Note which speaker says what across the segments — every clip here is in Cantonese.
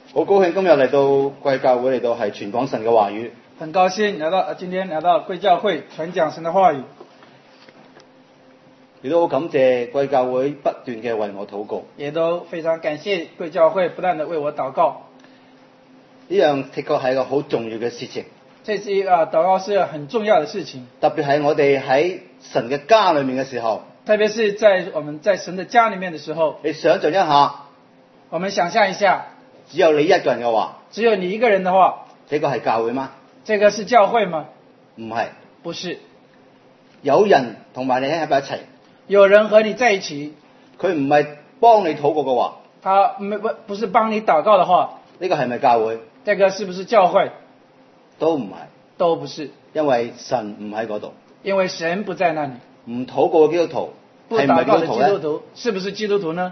Speaker 1: 好高興今日嚟到貴教會嚟到係傳講神嘅話語。
Speaker 2: 很高興今天來到貴教會傳講神的話語。
Speaker 1: 亦都好感謝貴教會不斷嘅為我禱告。
Speaker 2: 也都非常感謝貴教會不斷地為我禱告。
Speaker 1: 呢樣的確係一個好重要嘅事情。
Speaker 2: 這是禱告是很重要的事情。
Speaker 1: 特別係我哋喺神嘅家裏面嘅時候。
Speaker 2: 特別是在我們在神的家裏面的時候。
Speaker 1: 你想象一下。
Speaker 2: 我們想象一下。
Speaker 1: 只有你一個人嘅話。
Speaker 2: 只有你一個人的話。
Speaker 1: 這個係教會嗎？
Speaker 2: 這個是教會嗎？
Speaker 1: 唔係。
Speaker 2: 不是。
Speaker 1: 有人同埋你喺埋一齊。
Speaker 2: 有人和你在一起。
Speaker 1: 佢唔係幫你禱告嘅話。
Speaker 2: 他不是幫你禱告的話。
Speaker 1: 呢個係咪教會？
Speaker 2: 這個是不是教會？
Speaker 1: 都唔係。
Speaker 2: 都不是。
Speaker 1: 因為神唔喺嗰度。
Speaker 2: 因為神不在那裡。
Speaker 1: 唔禱告嘅基督徒係唔係基督徒咧？
Speaker 2: 是不是基督徒呢？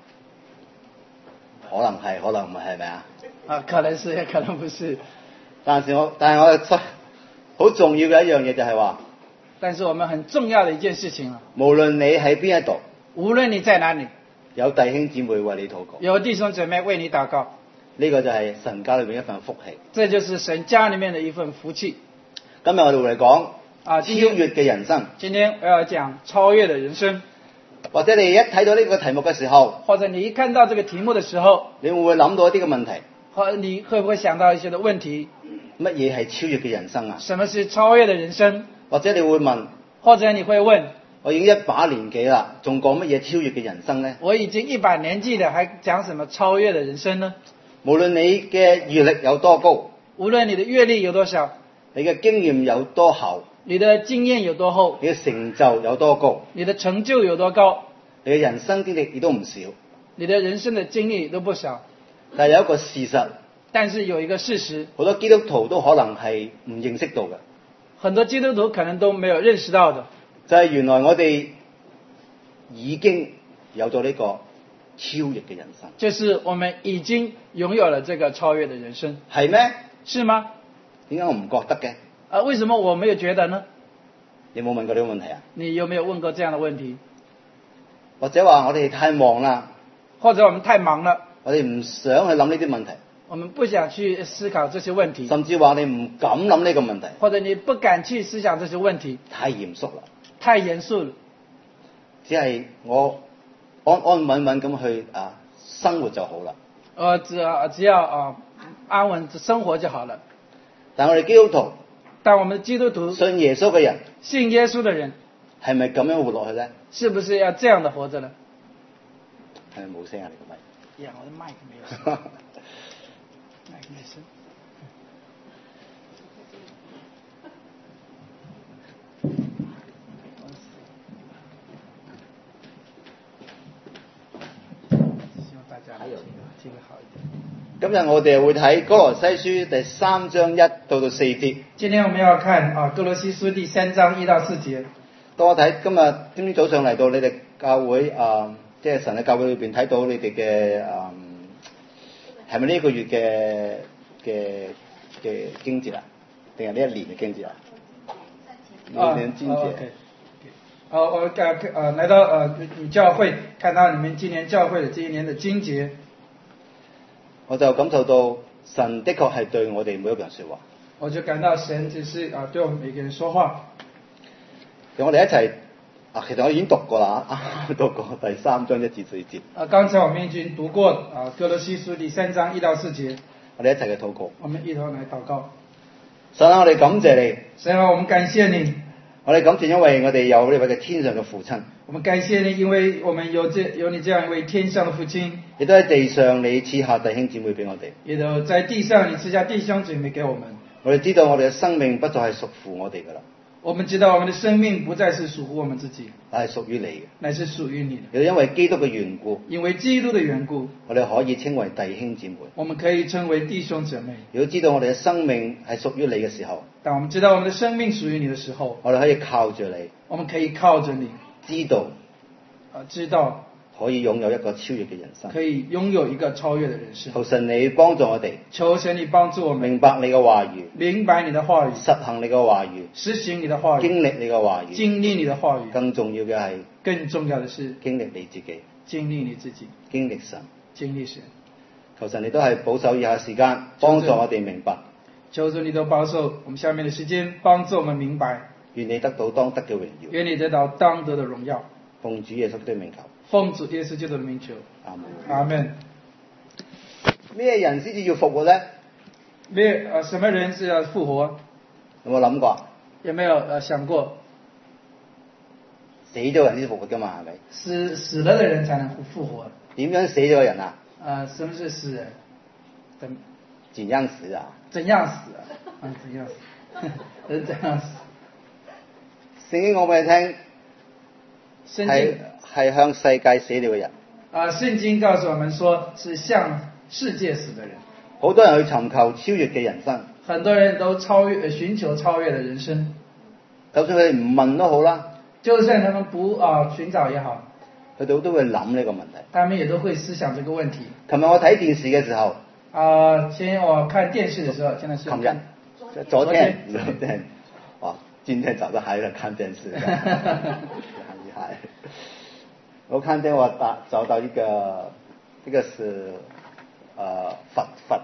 Speaker 1: 可能係，可能唔係，係咪啊？
Speaker 2: 可能是，也可能不是。
Speaker 1: 但係我好重要嘅一樣嘢就係話，
Speaker 2: 但是我們很重要的一件事情啊，
Speaker 1: 無論你喺邊一度，
Speaker 2: 無論你在哪裡，
Speaker 1: 有弟兄姊妹為你禱告，
Speaker 2: 有弟兄姊妹為你禱告，
Speaker 1: 呢個就係神家裏面一份福氣。
Speaker 2: 這就是神家裡面的一份福氣。
Speaker 1: 今日我哋會嚟講超越嘅人生。
Speaker 2: 今天我要講超越的人生。
Speaker 1: 或者你一睇到呢個題目嘅時候，
Speaker 2: 或者你一看到這個題目的時候，
Speaker 1: 你會唔會諗到一啲嘅問題？
Speaker 2: 或你會不會想到一些的問題？
Speaker 1: 乜嘢係超越嘅人生啊？
Speaker 2: 什麼是超越的人生？
Speaker 1: 或者你會問？
Speaker 2: 或者你會問？
Speaker 1: 我已經一把年紀啦，仲講乜嘢超越嘅人生呢？
Speaker 2: 我已經一把年紀了，還講什麼超越的人生呢？
Speaker 1: 無論你嘅閱歷有多高，
Speaker 2: 無論你的閱歷有多少，
Speaker 1: 你嘅經驗有多厚，
Speaker 2: 你的經驗有多厚，
Speaker 1: 你嘅成就有多高，
Speaker 2: 你的成就有多高，
Speaker 1: 你嘅人生經歷亦都唔少，
Speaker 2: 你的人生的經歷都不少。
Speaker 1: 但係有一個事實，
Speaker 2: 但是有一個事實，
Speaker 1: 好多基督徒都可能係唔認識到嘅。
Speaker 2: 很多基督徒可能都沒有認識到的，
Speaker 1: 就係原來我哋已經有咗呢個超越嘅人生。
Speaker 2: 就是我們已經擁有了這個超越的人生。
Speaker 1: 係咩？
Speaker 2: 是嗎？
Speaker 1: 點解我唔覺得嘅？
Speaker 2: 為什麼我沒有覺得呢？
Speaker 1: 你有冇問過呢個問題啊？
Speaker 2: 你有沒有問過這樣的問題？
Speaker 1: 或者話我哋太忙啦，
Speaker 2: 或者我們太忙了，
Speaker 1: 我哋唔想去諗呢啲問題，
Speaker 2: 我們不想去思考這些問題，
Speaker 1: 甚至話你唔敢諗呢個問題，
Speaker 2: 或者你不敢去思想這些問題，
Speaker 1: 太嚴肅啦，
Speaker 2: 太嚴肅了，
Speaker 1: 只係我安安穩穩咁去生活就好啦。
Speaker 2: 只要安穩生活就好了。
Speaker 1: 但我哋基督徒，
Speaker 2: 但我們基督徒
Speaker 1: 信耶穌嘅人，
Speaker 2: 信耶穌的人，係
Speaker 1: 咪咁樣活落去咧？
Speaker 2: 是不是要這樣的活着呢？
Speaker 1: 係咪冇聲啊？你個咪？
Speaker 2: 呀，我的麥沒有聲。麥沒聲。希望大家聽得好一點。
Speaker 1: 今日我哋會睇哥羅西書第3章1到4節。
Speaker 2: 今天我們要看哥羅西書第3章1到4節。
Speaker 1: 當我睇今天早上嚟到你哋教會即係神嘅教會裏邊睇到你哋嘅係咪呢個月嘅經節啊？定係呢一年嘅經節啊？呢年經節。
Speaker 2: 我來到教會，看到你們今年教會的這一年的經節，
Speaker 1: 我就感受到神的確係對我哋每一個人說話。
Speaker 2: 我就感到神只是對我們每個人說話。
Speaker 1: 讓我哋一齊其實我已經讀過啦，讀過第3章1至4節。
Speaker 2: 剛才我們已經讀過哥羅西書第3章1到4節。
Speaker 1: 我哋一齊去禱告。
Speaker 2: 我們一同來禱告。
Speaker 1: 神啊，我哋感謝你。
Speaker 2: 神啊，我們感謝你。
Speaker 1: 我哋感謝，因為我哋有呢位嘅天上嘅父親。
Speaker 2: 我們感謝你，因為我們有你這樣一位天上的父親。
Speaker 1: 亦都喺地上你賜下弟兄姊妹俾我哋。
Speaker 2: 亦都在地上你賜下弟兄姊妹給我們。
Speaker 1: 我哋知道我哋嘅生命不再係屬乎我哋噶啦。
Speaker 2: 我們知道我們的生命不再是屬乎我們自己，
Speaker 1: 乃係屬於你嘅，
Speaker 2: 乃是屬於你的。
Speaker 1: 亦因為基督嘅緣故，
Speaker 2: 因為基督的緣故，
Speaker 1: 我哋可以稱為弟兄姊妹。
Speaker 2: 我們可以稱為弟兄姐妹。
Speaker 1: 如果知道我哋嘅生命係屬於你嘅時候，
Speaker 2: 當我們知道我們的生命屬於你的時候，
Speaker 1: 我哋可以靠住你，
Speaker 2: 我們可以靠着你，知道
Speaker 1: 可以擁有一個超越嘅人生，
Speaker 2: 可以擁有一個超越的人生。
Speaker 1: 求神你幫助我哋，
Speaker 2: 求神你幫助我們
Speaker 1: 明白你嘅話語，
Speaker 2: 明白你的話語，
Speaker 1: 實行你嘅話語，
Speaker 2: 實行你的話語，
Speaker 1: 經歷你嘅話語，
Speaker 2: 經歷你的話語。
Speaker 1: 更重要嘅係，
Speaker 2: 更重要的是
Speaker 1: 經歷你自己，
Speaker 2: 經歷你自己，
Speaker 1: 經歷神，
Speaker 2: 經歷神。
Speaker 1: 求神你都係保守以下時間，幫助我哋明白。
Speaker 2: 求主你都保守我們下面的時間，幫助我們明白。
Speaker 1: 願你得到當得嘅榮耀。
Speaker 2: 願你得到當得的榮耀。
Speaker 1: 奉主耶穌的名求。
Speaker 2: 奉主耶穌基督的名求。
Speaker 1: 阿門。
Speaker 2: 阿門。
Speaker 1: 咩人先至要復活呢？
Speaker 2: 什麼人是要復活？
Speaker 1: 有冇諗過？
Speaker 2: 有沒有想過？
Speaker 1: 死咗人先復活㗎嘛，係咪？
Speaker 2: 死了的人才能復活。
Speaker 1: 點樣死咗個人啊？
Speaker 2: 什麼是死人？
Speaker 1: 怎樣死啊？
Speaker 2: 怎樣死啊？怎樣死？人怎樣死？
Speaker 1: 聖經講俾你聽，係向世界死了嘅人。
Speaker 2: 聖經告訴我們說，是向世界死的人。
Speaker 1: 好多人去尋求超越嘅人生。
Speaker 2: 很多人都尋求超越的人生。
Speaker 1: 就算佢哋唔問都好啦。
Speaker 2: 就算他們不尋找也好。
Speaker 1: 佢哋都會諗呢個問題。
Speaker 2: 他們也都會思想這個問題。
Speaker 1: 琴日我睇電視嘅時候。
Speaker 2: 前我看電視的時候，現在是。
Speaker 1: 琴日。昨天。哇，今天早上還在看電視。很厲害。我看見我找到一個是佛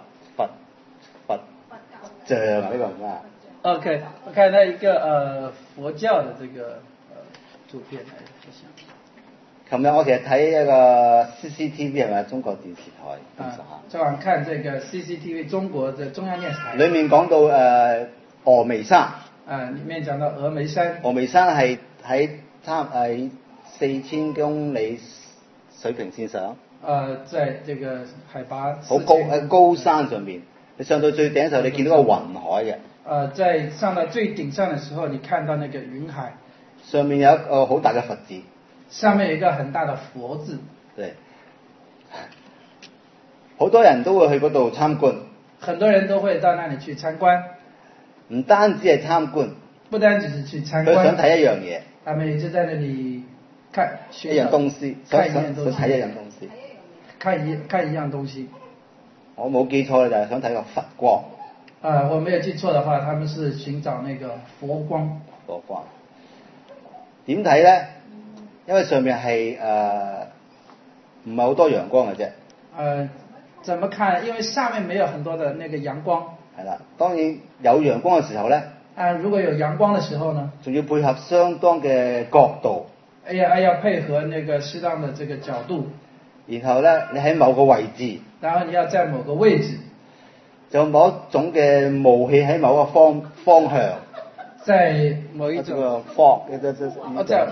Speaker 1: 像呢個什麼
Speaker 2: ？OK， 我看到一個佛教的這個圖片嚟，我想。
Speaker 1: 琴日我其實睇一個 CCTV 係咪中國電視台？
Speaker 2: 昨晚看這個 CCTV 中國的中央電視台。裡
Speaker 1: 面講到峨眉山。
Speaker 2: 裡面講到峨眉山。
Speaker 1: 峨眉山係喺4000公里水平線上。
Speaker 2: 在這個海拔
Speaker 1: 好高喺高山上面，你上到最頂嘅時候，你見到個雲海嘅。
Speaker 2: 在上到最頂上的時候，你看到那個雲海。
Speaker 1: 上面有一個好大嘅佛字。
Speaker 2: 上面有一個很大的佛字。
Speaker 1: 對。好多人都會去嗰度參觀。
Speaker 2: 很多人都會到那裡去參觀。
Speaker 1: 唔單止係參觀。
Speaker 2: 不單只是去參觀。
Speaker 1: 佢想睇一樣嘢。
Speaker 2: 他們也就在那裡看
Speaker 1: 一樣東西。
Speaker 2: 看一樣東西。
Speaker 1: 睇一樣東西。
Speaker 2: 看一樣東西。
Speaker 1: 我冇記錯就係想睇個佛光。
Speaker 2: 我沒有記錯的話，他們是尋找那個佛光。
Speaker 1: 佛光。點睇咧？因為上面係唔係好多陽光嘅啫。
Speaker 2: 怎麼看？因為上面沒有很多的那個陽光。
Speaker 1: 係啦，當然有陽光嘅時候咧。
Speaker 2: 如果有陽光的時候呢？
Speaker 1: 仲要配合相當嘅角度。
Speaker 2: 要配合那個適當的這個角度。
Speaker 1: 然後咧，你喺某個位置。
Speaker 2: 然後你要在某個位置。
Speaker 1: 就某一種嘅霧氣喺某個方向。
Speaker 2: 在某一種。在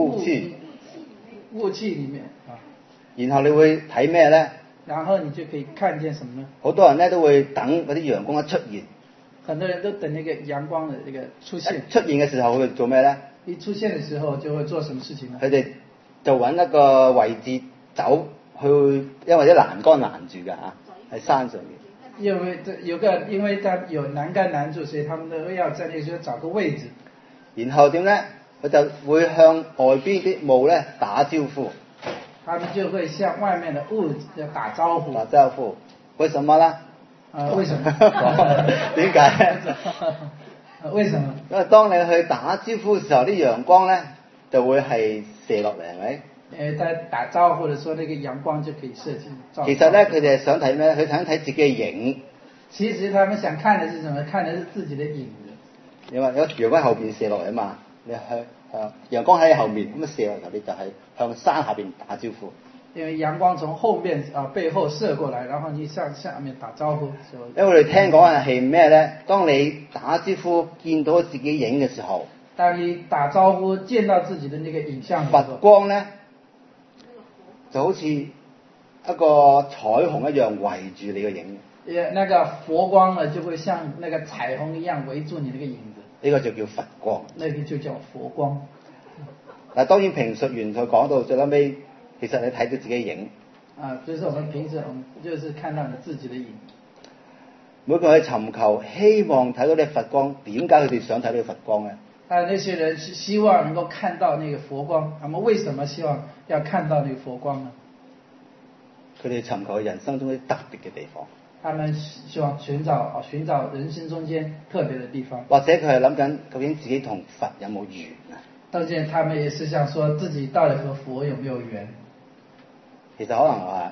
Speaker 2: 霧氣裡面。
Speaker 1: 然後你會睇咩咧？
Speaker 2: 然後你就可以看見什麼呢？
Speaker 1: 好多人咧都會等嗰啲陽光一出現。
Speaker 2: 很多人都等那個陽光的這個出現。
Speaker 1: 出現嘅時候會做咩咧？
Speaker 2: 一出現嘅時候就會做什麼事情呢？
Speaker 1: 佢哋就揾一個位置走去，因為啲欄杆攔住㗎嚇，喺山上面。因為
Speaker 2: 它有欄杆攔住，所以他們都要在那時候找個位置。
Speaker 1: 然後點咧？佢就會向外邊啲霧咧打招呼。
Speaker 2: 他們就會向外面的霧打招呼。
Speaker 1: 打招呼，為什麼呢？
Speaker 2: 為什麼？
Speaker 1: 點解？
Speaker 2: 為什麼？
Speaker 1: 因為當你去打招呼嘅時候，啲陽光咧就會係射落嚟，係咪？
Speaker 2: 在打招呼的時候，那個陽光就可以射進。
Speaker 1: 其實咧，佢哋係想睇咩？佢想睇自己嘅影。
Speaker 2: 其實他們想看的是什麼？看的是自己的影子。
Speaker 1: 因為有陽光後邊射落嚟啊嘛，你向陽光喺後面咁射落嚟，你就係向山下邊打招呼。
Speaker 2: 因為陽光從後面背後射過來，然後你向下面打招呼。
Speaker 1: 因為我哋聽講嘅係咩咧？當你打招呼見到自己影嘅時候，
Speaker 2: 當你打招呼見到自己的那個影像，
Speaker 1: 佛光咧就好似一個彩虹一樣圍住你嘅影。
Speaker 2: 那個佛光呢，就會像那個彩虹一樣圍住你那個影子。
Speaker 1: 呢個就叫佛光。
Speaker 2: 那個就叫佛光。
Speaker 1: 嗱，當然評述完佢講到最後尾，其實你睇到自己影。
Speaker 2: 就是我們平時就是看到你自己的影。
Speaker 1: 每個人去尋求，希望睇到呢佛光，點解佢哋想睇到呢佛光呢？
Speaker 2: 那些人是希望能夠看到那個佛光，他們為什麼希望要看到那個佛光呢？
Speaker 1: 佢哋尋求人生中啲特別嘅地方。
Speaker 2: 他們希望尋找人生中間特別的地方。
Speaker 1: 或者佢係諗緊究竟自己同佛有冇緣啊？
Speaker 2: 當然，他們也是想說自己到底和佛有沒有緣。
Speaker 1: 其實可能話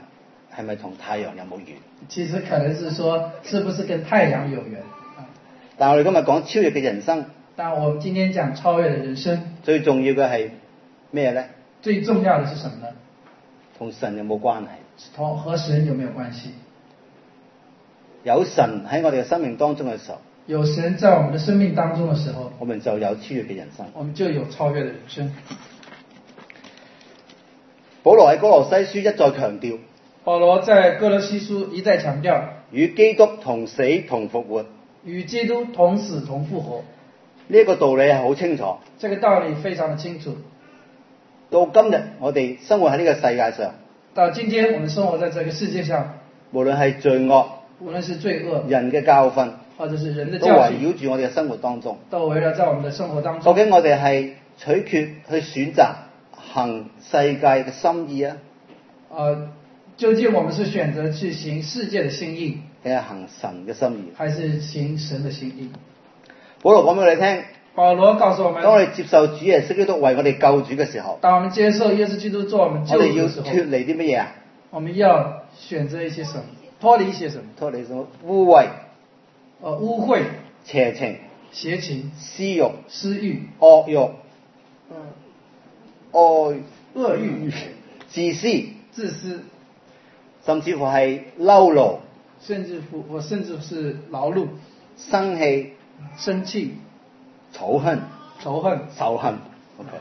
Speaker 1: 係咪同太陽有冇緣？
Speaker 2: 其實可能是說，是不是跟太陽有緣？
Speaker 1: 但係我哋今日講超越嘅人生，
Speaker 2: 但我們今天講超越的人生，
Speaker 1: 最重要嘅係咩呢？
Speaker 2: 最重要的是什麼呢？
Speaker 1: 同神有冇關係？
Speaker 2: 同和神有沒有關係？
Speaker 1: 有神喺我哋嘅生命當中嘅時候，
Speaker 2: 有神在我們的生命當中的時候，
Speaker 1: 我們就有超越嘅人生。
Speaker 2: 我們就有超越的人生。
Speaker 1: 保羅喺哥羅西書一再強調，
Speaker 2: 保羅在哥羅西書一再強調，
Speaker 1: 與基督同死同復活，
Speaker 2: 與基督同死同復活。
Speaker 1: 呢一個道理係好清楚。
Speaker 2: 這個道理非常的清楚。
Speaker 1: 到今日我哋生活喺呢個世界上，
Speaker 2: 到今天我們生活在這個世界上，
Speaker 1: 無論係罪惡，
Speaker 2: 無論是罪惡，
Speaker 1: 人嘅教訓，
Speaker 2: 或者是人的
Speaker 1: 都
Speaker 2: 教訓，
Speaker 1: 圍繞住我哋嘅生活當中。
Speaker 2: 都圍繞在我們的生活當中。
Speaker 1: 究竟我哋係取決去選擇行世界嘅心意啊，
Speaker 2: 究竟我們是選擇去行世界的心意，
Speaker 1: 定係行神嘅心意？
Speaker 2: 還是行神的心意？
Speaker 1: 保羅講俾我哋聽，
Speaker 2: 保羅告訴我們，
Speaker 1: 當我哋接受主耶穌基督為我哋救主嘅時候，
Speaker 2: 當我們接受耶穌基督做我們救
Speaker 1: 我哋要
Speaker 2: 主的時候，
Speaker 1: 脫離啲乜嘢啊？
Speaker 2: 我們要選擇一些什麼？脫離一些什麼？
Speaker 1: 脫離什麼？污穢、
Speaker 2: 污穢、
Speaker 1: 邪情、
Speaker 2: 邪情、
Speaker 1: 私欲、
Speaker 2: 私欲、
Speaker 1: 惡欲、
Speaker 2: 惡欲、
Speaker 1: 自私、
Speaker 2: 自私，
Speaker 1: 甚至乎係嬲怒、
Speaker 2: 甚至是勞碌、
Speaker 1: 生氣、
Speaker 2: 生氣、
Speaker 1: 仇恨。
Speaker 2: 仇恨。
Speaker 1: OK。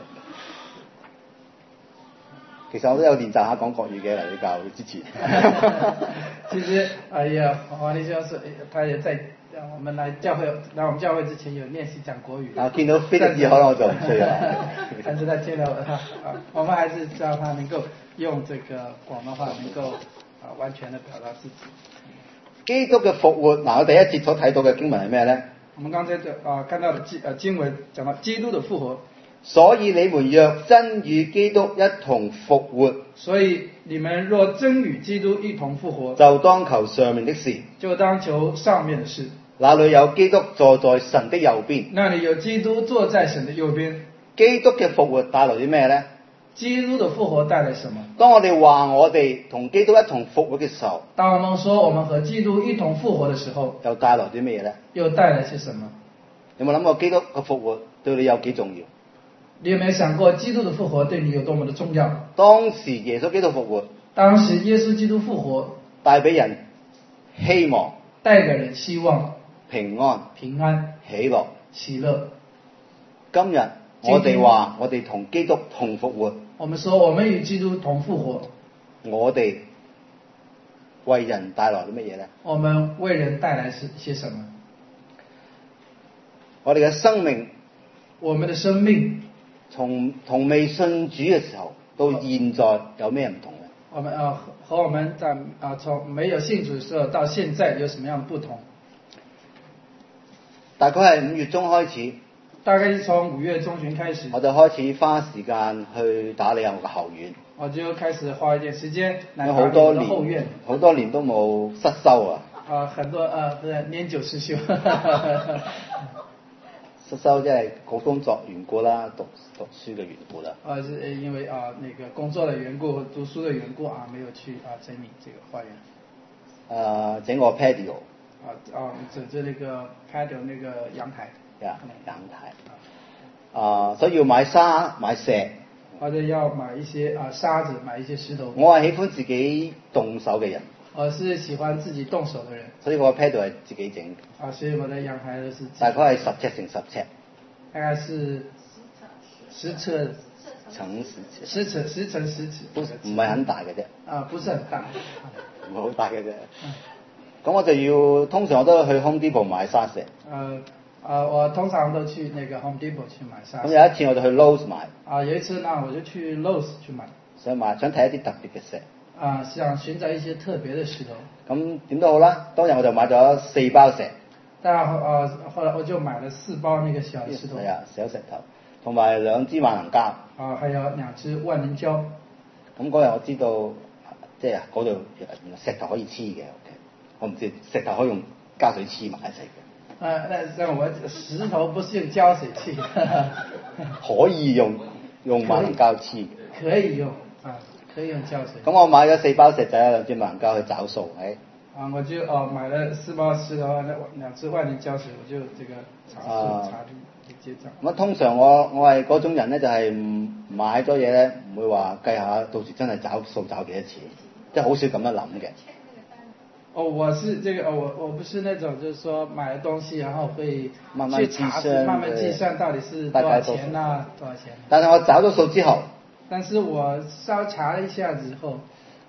Speaker 1: 其實我都有練習下講國語嘅，嚟你教之前。
Speaker 2: 其實，黃立教授他也在我們來我們教會之前有練習講國語。
Speaker 1: 啊，見到非得字可能我就唔需要啦。
Speaker 2: 但是他見到我們還是叫他能夠用這個廣東話，能夠完全的表達自己。
Speaker 1: 基督嘅復活，我第一節所睇到嘅經文係咩呢？
Speaker 2: 我們剛才看到的經文講到基督的復活。
Speaker 1: 所以你們若真與基督一同復活，
Speaker 2: 所以你們若真與基督一同復活，
Speaker 1: 就當求上面的事，
Speaker 2: 就當求上面的事。
Speaker 1: 那裏有基督坐在神的右邊。
Speaker 2: 那裏有基督坐在神的右邊。
Speaker 1: 基督嘅復活帶來啲咩呢？
Speaker 2: 基督的復活帶來什麼？
Speaker 1: 當我哋話我哋同基督一同復活嘅時候，
Speaker 2: 當我們說我們和基督一同復活的時候，
Speaker 1: 又帶來啲咩嘢呢？
Speaker 2: 又帶來些什麼？
Speaker 1: 有冇諗過基督嘅復活對你有幾重要？
Speaker 2: 你有沒有想過基督的復活對你有多麼的重要？
Speaker 1: 當時耶穌基督復活，
Speaker 2: 當時耶穌基督復活，
Speaker 1: 帶俾人希望，
Speaker 2: 帶給人希望、
Speaker 1: 平安、喜樂。今日我哋話我哋同基督同復活，
Speaker 2: 我們說我們與基督同復活，
Speaker 1: 我哋為人帶來啲乜嘢呢？
Speaker 2: 我們為人帶來些什麼？
Speaker 1: 我哋嘅生命，
Speaker 2: 我們的生命
Speaker 1: 從未信主嘅時候到現在有咩唔同呢？
Speaker 2: 我們和我們在從沒有信主的時候到現在有什麼樣的不同？
Speaker 1: 大概係5月中開始，
Speaker 2: 大概是從5月中旬開始，
Speaker 1: 我就開始花時間去打理我嘅後院。
Speaker 2: 我就開始花一點時間來打理
Speaker 1: 好多
Speaker 2: 我的後院。
Speaker 1: 好多年都冇失修啊！
Speaker 2: 很多年久失修。
Speaker 1: 失修即係個工作緣故啦，讀書嘅緣故啦。
Speaker 2: 是因為那個工作的緣故、讀書的緣故沒有去整理這個花園。
Speaker 1: 整個 patio。
Speaker 2: 整那個 patio 那個陽台。
Speaker 1: 陽台。所以要買沙買石。
Speaker 2: 或者要買一些沙子，買一些石頭。
Speaker 1: 我係喜歡自己動手嘅人。
Speaker 2: 我是喜歡自己動手的人。
Speaker 1: 所以我 patio 係自己整。
Speaker 2: 所以我的陽台都是自己。
Speaker 1: 大概係10尺乘10尺。
Speaker 2: 大概是10尺
Speaker 1: 乘10尺。
Speaker 2: 10乘10尺。
Speaker 1: 唔係很大嘅啫。
Speaker 2: 不是很大。
Speaker 1: 唔係好大嘅啫。咁我就要通常我都去 Home Depot 買沙石。
Speaker 2: 我通常都去那個 Home Depot 去買沙石。
Speaker 1: 咁有一次我就去 Lowe's 買。
Speaker 2: 有一次呢，我就去 Lowe's 去買。想
Speaker 1: 睇一啲特別嘅石。
Speaker 2: 想尋找一些特別的石頭。
Speaker 1: 咁點都好啦，當日我就買咗4包石。
Speaker 2: 但後來我就買了4包那個小石頭。
Speaker 1: 小石頭，同埋2支萬能膠。
Speaker 2: 還有2支萬能膠。
Speaker 1: 咁嗰日我知道，即係嗰度原來石頭可以黐嘅。我唔知石頭可以用膠水黐埋一齊嘅。
Speaker 2: 但我石頭不是用膠水黐。
Speaker 1: 可以用萬能膠黐。
Speaker 2: 可以用。 可以用膠水。
Speaker 1: 咁我買咗4包石仔，2支萬能膠去找數，係。
Speaker 2: 我就買了4包石頭，2支萬能膠水，我就這個查數查結帳。
Speaker 1: 咁通常我係嗰種人咧，就係買咗嘢咧，唔會話計下到時真係找數找幾多錢，即係好少咁樣諗嘅。
Speaker 2: 我是這個我不是那種就是說買了東西然後會
Speaker 1: 慢慢
Speaker 2: 計算到底是多少錢啊，多少錢。
Speaker 1: 但係我找咗數之後，
Speaker 2: 但是我稍查了一下之後，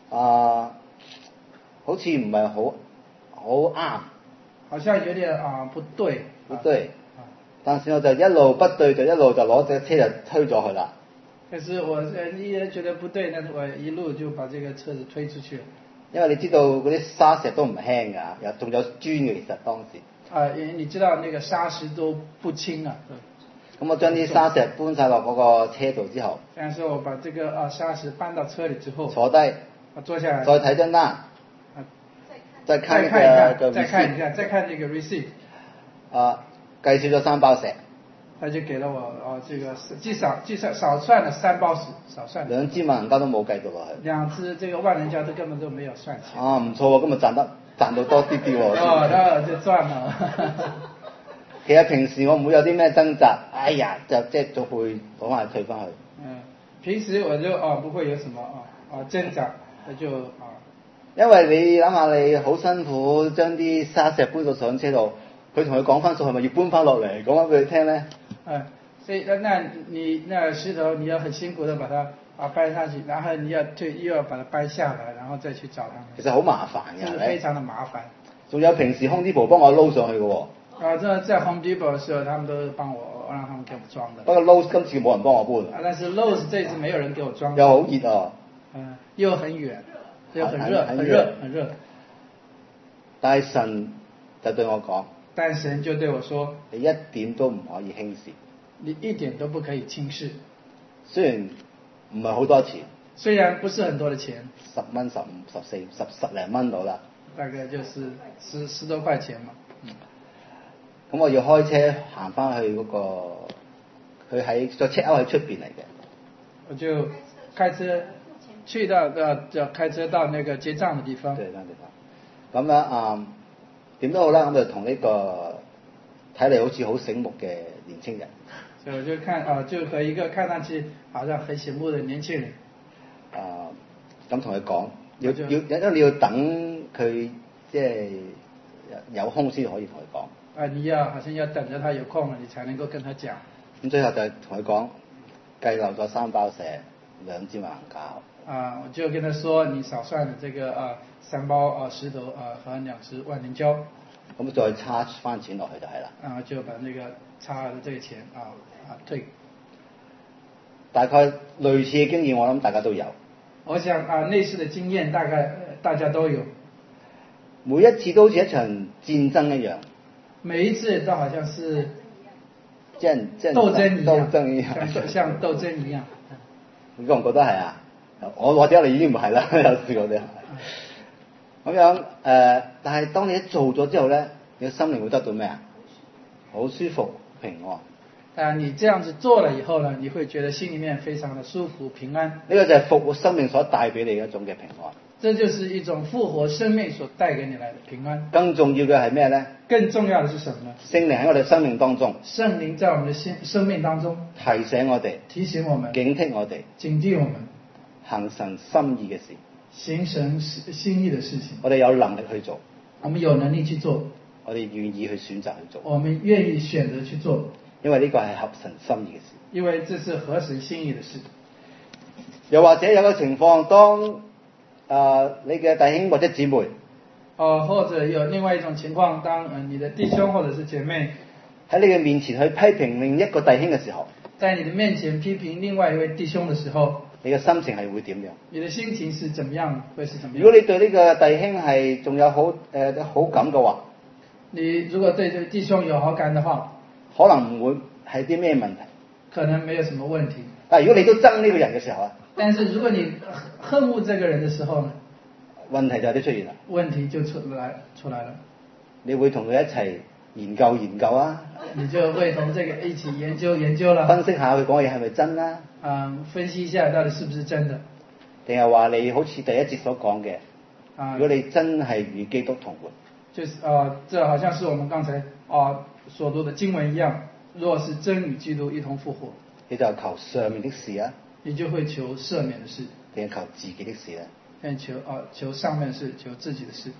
Speaker 1: 好似唔係好啱，
Speaker 2: 好像有點不對。
Speaker 1: 不對。但是我就一路不對，就一路就攞隻車就推咗去啦。
Speaker 2: 但是我依然覺得不對，但是我一路就把這個車子推出去了。
Speaker 1: 因為你知道嗰啲沙石都唔輕㗎，仲有磚嘅其實當時。
Speaker 2: 你知道那個沙石都不輕啊。
Speaker 1: 咁我將啲沙石搬晒落嗰個車度之後，
Speaker 2: 但是我把這個沙石搬到車裡之後，
Speaker 1: 坐低，
Speaker 2: 坐下來，
Speaker 1: 再睇張單，再看一下，
Speaker 2: 再看這個 receipt。
Speaker 1: 計少咗3包石。
Speaker 2: 他就給了我這個至少少算了3包石，少算了。2
Speaker 1: 支萬能膠都冇計到落去。
Speaker 2: 2支這個萬能膠都根本都沒有算錢。
Speaker 1: 唔錯喎，今日賺到多啲喎。
Speaker 2: 那就賺了。
Speaker 1: 其實平時我唔會有啲咩掙扎，哎呀，就會攞翻嚟退翻去。
Speaker 2: 平時我就不會有什麼掙扎，就
Speaker 1: 因為你諗下，你好辛苦將啲沙石搬到上車度，佢同佢講翻數係咪要搬翻落嚟，講翻俾佢聽咧？
Speaker 2: 所以那石頭你要很辛苦的把它搬上去，然後你要又要把它搬下來，然後再去找他們。
Speaker 1: 其實好麻煩嘅，
Speaker 2: 非常的麻煩。
Speaker 1: 仲有平時Home Depot幫我撈上去嘅喎。
Speaker 2: 在 Home Depot 的時候，他們都幫我讓他們給我裝的。
Speaker 1: 不過 Lowe's 今次冇人幫我搬。
Speaker 2: 但是 Lowe's 這次沒有人給我裝。
Speaker 1: 又好熱啊。
Speaker 2: 又很遠，又很熱。
Speaker 1: 但係神就對我講。
Speaker 2: 但神就對我說：
Speaker 1: 你一點都唔可以輕視。
Speaker 2: 你一點都不可以輕視。
Speaker 1: 雖然唔係好多錢。
Speaker 2: 雖然不是很多的錢。
Speaker 1: 10蚊、15、14、10零蚊到啦。
Speaker 2: 大概就是10多塊錢嘛。
Speaker 1: 咁我要開車行翻去嗰個，佢喺個 check out 喺出邊嚟嘅。
Speaker 2: 我就開車去到就開車到那個結帳的地方。
Speaker 1: 對，那地方。咁樣點都好啦，咁就同呢個睇嚟好似好醒目嘅年輕人。
Speaker 2: 所以我就就和一個看上去好像很醒目的年輕人。
Speaker 1: 咁同佢講，因為你要等佢即係有空先可以同佢講。
Speaker 2: 你好像要等着他有空了，你才能夠跟他講。咁
Speaker 1: 最後就同佢講，計漏咗3包石，2支萬能膠。
Speaker 2: 我就跟他說，你少算了這個3包石頭和2支萬能膠。
Speaker 1: 咁再差翻錢落去就係啦。
Speaker 2: 就把那個差的這個錢退。
Speaker 1: 大概類似嘅經驗，我諗大家都有。
Speaker 2: 我想類似的經驗大概大家都有。
Speaker 1: 每一次都好似一場戰爭一樣。
Speaker 2: 每一次都好像是
Speaker 1: 鬥爭一樣，
Speaker 2: 像鬥爭一樣。
Speaker 1: 你覺唔覺得係啊？我或者你已經唔係啦，有試過啲。咁樣但係當你一做咗之後咧，你嘅心靈會得到咩啊？好舒服平安。
Speaker 2: 你這樣子做了以後呢，你會覺得心裡面非常的舒服平安。
Speaker 1: 呢個就係復活生命所帶俾你嘅一種嘅平安。
Speaker 2: 這就是一種復活生命所帶給你來的平安。
Speaker 1: 更重要嘅係咩呢？
Speaker 2: 更重要的是什麼呢？
Speaker 1: 聖靈喺我哋生命當中。
Speaker 2: 聖靈在我們的生命當中
Speaker 1: 提醒我哋。
Speaker 2: 提醒我們。
Speaker 1: 警惕我哋。
Speaker 2: 警惕我們。
Speaker 1: 行神心意嘅事。
Speaker 2: 行神心意的事情。
Speaker 1: 我哋有能力去做。
Speaker 2: 我們有能力去做。
Speaker 1: 我哋願意去選擇去做。
Speaker 2: 我們願意選擇去做。
Speaker 1: 因為呢個係合神心意嘅事。
Speaker 2: 因為這是合神心意的事。
Speaker 1: 又或者有個情況，當你嘅弟兄或者姊妹，
Speaker 2: 或者有另外一種情況，當你的弟兄或者是姐妹
Speaker 1: 喺你嘅面前去批評另一個弟兄嘅時候，
Speaker 2: 在你的面前批評另外一位弟兄的時候，
Speaker 1: 你嘅心情係會點樣？
Speaker 2: 你的心情是怎麼樣？會是怎麼樣？
Speaker 1: 如果你對呢個弟兄係仲有好感嘅話，
Speaker 2: 你如果對這個弟兄有好感的話，
Speaker 1: 可能唔會係啲咩問題？可
Speaker 2: 能沒有什麼問題。
Speaker 1: 但如果你都憎呢個人嘅時候啊，
Speaker 2: 但是如果你恨惡這個人的時候呢，
Speaker 1: 問題就有啲出現啦。
Speaker 2: 問題就出來了。
Speaker 1: 你會同佢一齊研究啊？
Speaker 2: 你就會同這個一起研究啦。
Speaker 1: 分析下佢講嘢係咪真啦？
Speaker 2: 分析一下到底是不是真的。
Speaker 1: 定係話你好似第一節所講嘅，
Speaker 2: 啊、
Speaker 1: 如果你真係與基督同活，
Speaker 2: 就是这好像是我们刚才所读的经文一样，若是真与基督一同复活，
Speaker 1: 你就求上面的事啊，
Speaker 2: 你就會求赦免的事，
Speaker 1: 定係求自己的事咧？
Speaker 2: 求上面的事，求自己的事。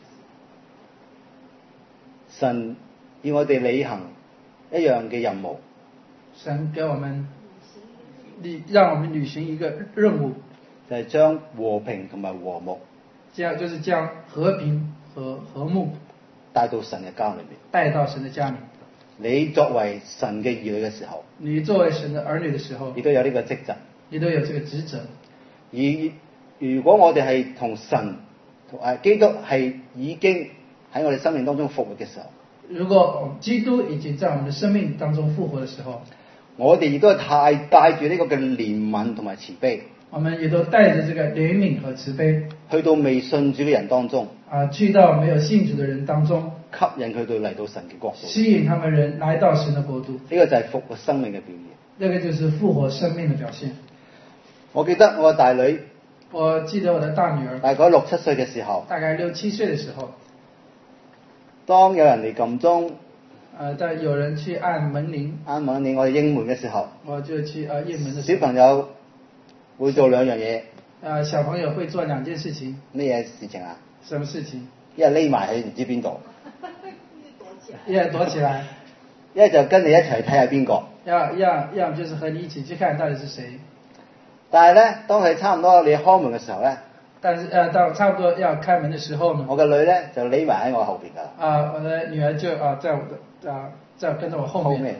Speaker 1: 神要我哋履行一樣嘅任務，
Speaker 2: 神給我們讓我們履行一個任務，
Speaker 1: 就係將和平同埋和睦，
Speaker 2: 就是將和平和和睦
Speaker 1: 帶到神嘅家裏面。
Speaker 2: 帶到神的家裏。
Speaker 1: 你作為神嘅兒女嘅時候，
Speaker 2: 你作為神的兒女的時候，
Speaker 1: 亦都有呢個職責。
Speaker 2: 你都有這個職責。
Speaker 1: 而如果我哋係同神基督係已經喺我哋生命當中復活嘅時候，
Speaker 2: 如果基督已經在我們的生命當中復活的時候，
Speaker 1: 我哋亦都係帶住呢個嘅憐憫同埋慈悲，
Speaker 2: 我們也都帶着這個憐憫和慈悲，
Speaker 1: 去到未信主嘅人當中，
Speaker 2: 去到沒有信主的人當中，
Speaker 1: 吸引佢哋嚟到神嘅國度，
Speaker 2: 吸引他們人來到神的國度。
Speaker 1: 呢個就係復活生命嘅表現。
Speaker 2: 這個就是復活生命的表現。
Speaker 1: 我記得我大女，
Speaker 2: 我記得我的大女兒
Speaker 1: 大概6、7歲嘅時候，
Speaker 2: 大概6、7歲的時候，
Speaker 1: 當有人嚟撳鐘，
Speaker 2: 但有人去按門鈴，
Speaker 1: 按門鈴我哋應門嘅時候，
Speaker 2: 我就去應門的時候，
Speaker 1: 小朋友會做2樣嘢。
Speaker 2: 小朋友會做2件事情。
Speaker 1: 咩嘢事情啊？
Speaker 2: 什麼事情？
Speaker 1: 一係匿埋喺唔知邊度，
Speaker 2: 一係躲起來，
Speaker 1: 一係就跟你一齊睇下邊個。
Speaker 2: 要就是和你一起去看到底是誰。
Speaker 1: 但係咧，當佢差唔多你開門嘅時候咧，
Speaker 2: 但是到差不多要開門的時候呢，
Speaker 1: 我嘅女咧就匿埋喺我後邊㗎啦。
Speaker 2: 我的女兒就在跟着我後面，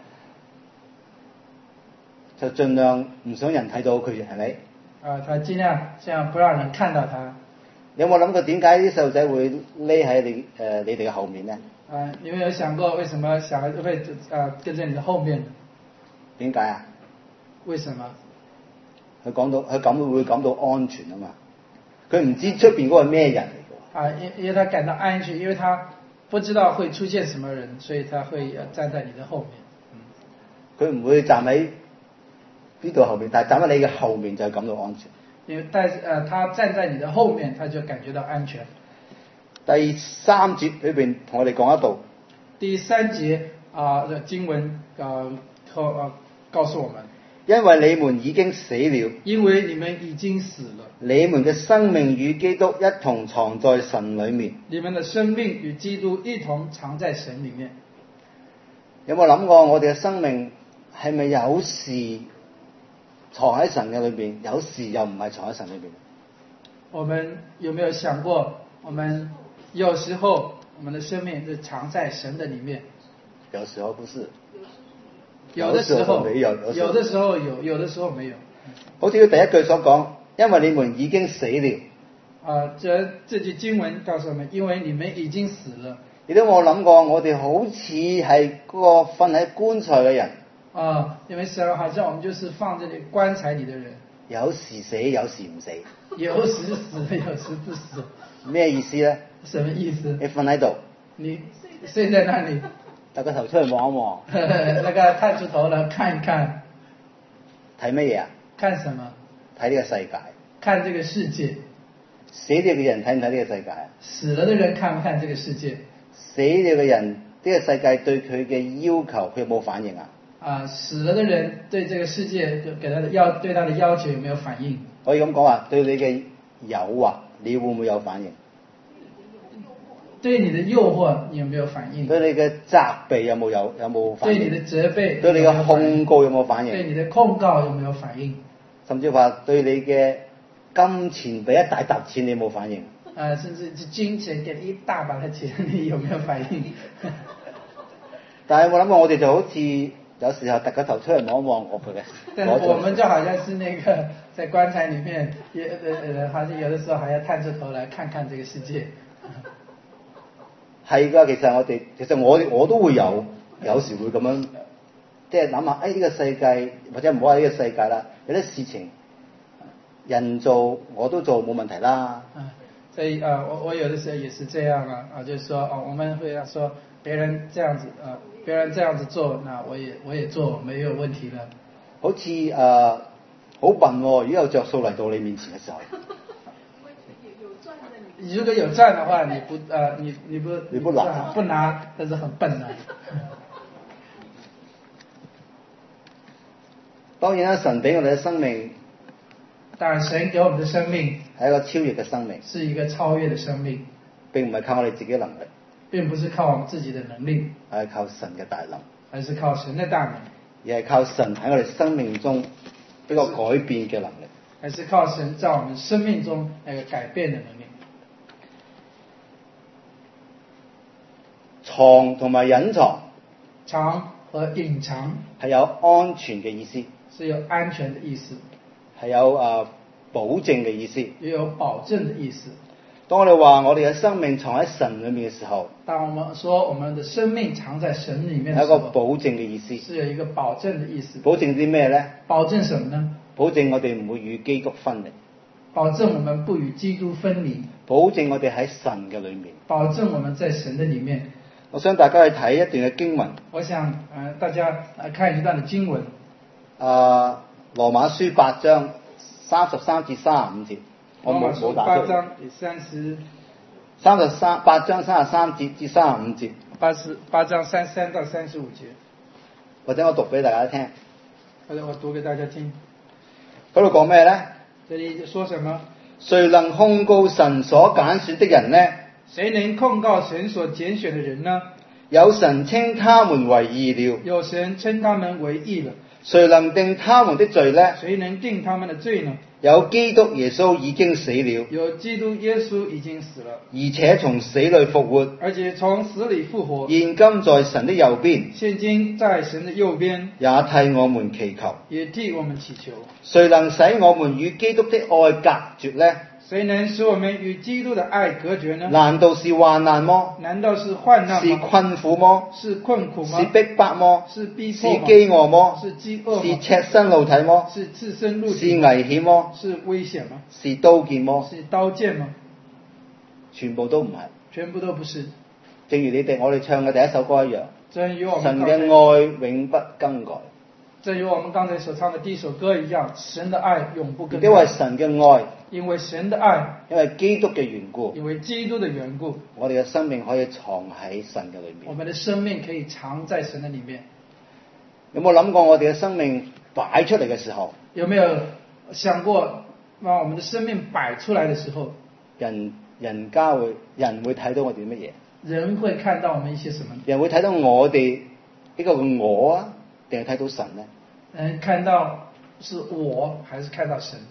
Speaker 1: 就盡量唔想人睇到佢，係咪？
Speaker 2: 她盡量這樣不讓人看到她。
Speaker 1: 你有冇諗過點解啲細路仔會匿喺你哋嘅後面咧？
Speaker 2: 你有沒有想過為什麼小孩子會跟在你的後面？
Speaker 1: 點解啊？
Speaker 2: 為什麼？
Speaker 1: 佢會感到安全啊嘛！佢唔知出邊嗰個係咩人嚟㗎。
Speaker 2: 因為他感到安全，因為他不知道會出現什麼人，所以他會站在你的後面。
Speaker 1: 佢唔會站喺呢度後面，但係站喺你嘅後面就感到安全。
Speaker 2: 因為他站在你的後面，他就感覺到安全。
Speaker 1: 第3節裏邊同我哋講一道。
Speaker 2: 第3節的經文告訴我們，
Speaker 1: 因為你們已經死了，
Speaker 2: 因為你們已經死了，
Speaker 1: 你們嘅生命與基督一同藏在神裏面。
Speaker 2: 你們的生命與基督一同藏在神裏面。
Speaker 1: 有冇諗過我哋嘅生命係咪有時藏喺神嘅裏邊，有時又唔係藏喺神裏邊？
Speaker 2: 我們有沒有想過，我們有時候我們的生命是藏在神的裏面，
Speaker 1: 有時候不是，
Speaker 2: 有的時候
Speaker 1: 沒有，
Speaker 2: 有的時候有，有的時候沒有。
Speaker 1: 好似佢第一句所講，因為你們已經死了。
Speaker 2: 這句經文告訴我們，因為你們已經死了。
Speaker 1: 你都冇諗過，我哋好似係嗰個瞓喺棺材嘅人。
Speaker 2: 因為神好像我們就是放在棺材裏的人，
Speaker 1: 有時死，有時唔死。
Speaker 2: 有時死，有時不死。
Speaker 1: 咩意思咧？
Speaker 2: 什麼意思？
Speaker 1: 你瞓喺度，
Speaker 2: 你睡在那裏，
Speaker 1: 突個頭出嚟望一望，
Speaker 2: 那個探出頭來看一看，
Speaker 1: 睇乜嘢啊？
Speaker 2: 看什麼？
Speaker 1: 睇呢個世界。
Speaker 2: 看這個世界。
Speaker 1: 死了嘅人睇唔睇呢個世界啊？
Speaker 2: 死了的人看唔看這個世界？
Speaker 1: 死了嘅人，呢個世界對佢嘅要求，佢有冇反應啊？
Speaker 2: 死了的人對這個世界對他的要求有沒有反應？
Speaker 1: 可以咁講話，對你嘅誘惑，你會唔會有反應？
Speaker 2: 對你的誘惑，你有沒有反應？
Speaker 1: 對你嘅責備有冇反應？
Speaker 2: 對你的責備，
Speaker 1: 對你嘅控告有冇反應？
Speaker 2: 對你的控告有沒有反應？
Speaker 1: 甚至話對你嘅金錢俾一大沓錢，你有冇反應？
Speaker 2: 甚至金錢給你一大把的錢，你有沒有反應？
Speaker 1: 但係我諗過，我哋就好似有時候突個頭出嚟望一望我嘅。
Speaker 2: 但係我們就好像是那個在棺材裏面，好像有的時候還要探出頭來看看這個世界。
Speaker 1: 係㗎，其實我都會有時會咁樣，即係諗下，呢個世界或者唔好話呢個世界啦，有啲事情人做我都做冇問題啦。
Speaker 2: 所以我有的時候也是這樣就是說我們會說別人這樣子做，那我也做，沒有問題了。
Speaker 1: 好似好笨喎、如果有着數嚟到你面前嘅時候，
Speaker 2: 如果有賺的話，你不拿，但是很笨啊。
Speaker 1: 當然啦，神俾我哋嘅生命
Speaker 2: 當然，神給我們的生命
Speaker 1: 係一個超越嘅生命，
Speaker 2: 是一個超越的生命，
Speaker 1: 並唔係靠我哋自己嘅能力，
Speaker 2: 並不是靠我們自己的能力，
Speaker 1: 係靠神嘅大能，
Speaker 2: 而是靠神的大能，
Speaker 1: 而係靠神喺我哋生命中一個改變嘅能力，
Speaker 2: 而是靠神在我們生命中那個改變的能力。
Speaker 1: 藏同埋隱藏，
Speaker 2: 藏和隱藏
Speaker 1: 係有安全嘅意思，
Speaker 2: 是有安全的意思，
Speaker 1: 係有保證嘅意思，
Speaker 2: 也有保證的意思。
Speaker 1: 當我哋話我哋嘅生命藏喺神裏面嘅時候，
Speaker 2: 當我們說我們的生命藏在神裏面的
Speaker 1: 係一
Speaker 2: 時候，
Speaker 1: 個保證嘅意思。
Speaker 2: 是有一個保證的意思。
Speaker 1: 保證啲咩呢？
Speaker 2: 保證什麼呢？
Speaker 1: 保證我哋唔會與基督分離，
Speaker 2: 保證我們不與基督分離，
Speaker 1: 保證我哋喺神嘅裏面。
Speaker 2: 保證我們在神的裏面。
Speaker 1: 我想大家去睇一段嘅經文，
Speaker 2: 我想大家看一段的經文，
Speaker 1: 羅馬書8章33至35節，我冇打出嚟。8章33節至35節。
Speaker 2: 8章33到35節。
Speaker 1: 或者我讀俾大家聽。
Speaker 2: 或者我讀給大家聽。
Speaker 1: 嗰度講咩呢？
Speaker 2: 這裡說什麼？
Speaker 1: 誰能控告神所揀選的人呢？
Speaker 2: 誰能控告神所揀選的人呢？
Speaker 1: 有神稱他們為義了。
Speaker 2: 有神稱他們為義了。
Speaker 1: 誰能定他們的罪呢？
Speaker 2: 誰能定他們的罪呢？
Speaker 1: 有基督耶穌已經死了。
Speaker 2: 有基督耶穌已經死了，
Speaker 1: 而且從死裏復活。
Speaker 2: 而且從死裏復活。
Speaker 1: 現今在神的右邊。
Speaker 2: 現今在神的右邊。
Speaker 1: 也替我們祈求。
Speaker 2: 也替我們祈求。
Speaker 1: 誰能使我們與基督的愛隔絕呢？
Speaker 2: 誰能使我們與基督的愛隔絕呢？
Speaker 1: 難道是患難麼？
Speaker 2: 難道是患難嗎？
Speaker 1: 是困苦麼？
Speaker 2: 是困苦嗎？
Speaker 1: 是逼迫麼？
Speaker 2: 是逼迫嗎？
Speaker 1: 是飢餓麼？
Speaker 2: 是飢餓嗎？
Speaker 1: 是赤身露體麼？
Speaker 2: 是赤身露體？
Speaker 1: 是危險麼？
Speaker 2: 是危險嗎？
Speaker 1: 是刀劍麼？
Speaker 2: 是刀劍嗎？
Speaker 1: 全部都唔係。
Speaker 2: 全部都不是。正
Speaker 1: 如我哋唱嘅第一首歌一樣。神嘅愛永不更改。
Speaker 2: 正如我們剛才所唱的第一首歌一樣，神的愛永不更改。
Speaker 1: 因為神嘅愛，
Speaker 2: 因為神的愛，
Speaker 1: 因為基督嘅緣故，
Speaker 2: 因為基督的緣故，
Speaker 1: 我哋嘅生命可以藏喺神嘅裏面。
Speaker 2: 我們的生命可以藏在神的裏面。
Speaker 1: 有冇諗過我哋嘅生命擺出嚟嘅時候？
Speaker 2: 有沒有想過，當我們的生命擺出來的時候，人會睇到我哋乜嘢？人會看到我們一些什麼？
Speaker 1: 人會睇到我哋呢個我啊，定係睇到神呢？
Speaker 2: 人看到是我，還是看到神？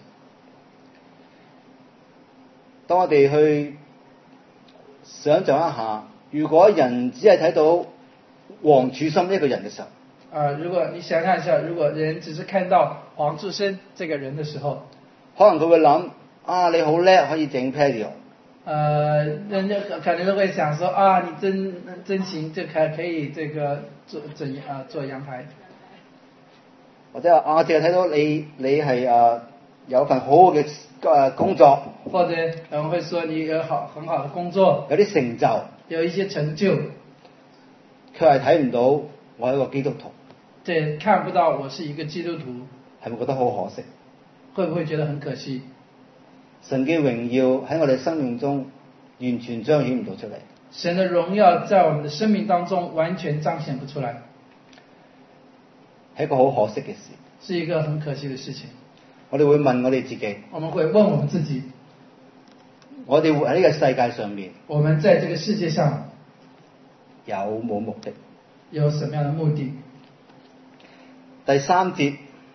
Speaker 1: 當我哋去想象一下，如果人只係睇到黃柱森呢個人嘅時候，
Speaker 2: 如果你想象一下，如果人只是看到黃柱森這個人的時候，
Speaker 1: 可能佢會諗啊，你好叻，可以整 patio。
Speaker 2: 人家可能會想說啊，你真行，就可以這個做陽台。
Speaker 1: 或者話我淨係睇到你係有份好好嘅工作，
Speaker 2: 或者人會說你有很好的工作，
Speaker 1: 有啲成就，
Speaker 2: 有一些成就，
Speaker 1: 佢係睇唔到我係一個基督徒，
Speaker 2: 對，看不到我是一個基督徒，
Speaker 1: 係咪覺得好可惜？
Speaker 2: 會不會覺得很可惜？
Speaker 1: 神嘅榮耀喺我哋生命中完全彰顯唔到出嚟，
Speaker 2: 神的榮耀在我們的生命當中完全彰顯不出來，
Speaker 1: 係一個好可惜嘅事，
Speaker 2: 是一個很可惜的事情。
Speaker 1: 我哋會問我哋自己，
Speaker 2: 我們會問我們自己，
Speaker 1: 我哋活喺呢個世界上面，
Speaker 2: 我們在這個世界上
Speaker 1: 有冇目的？
Speaker 2: 有什麼樣的目的？
Speaker 1: 第三節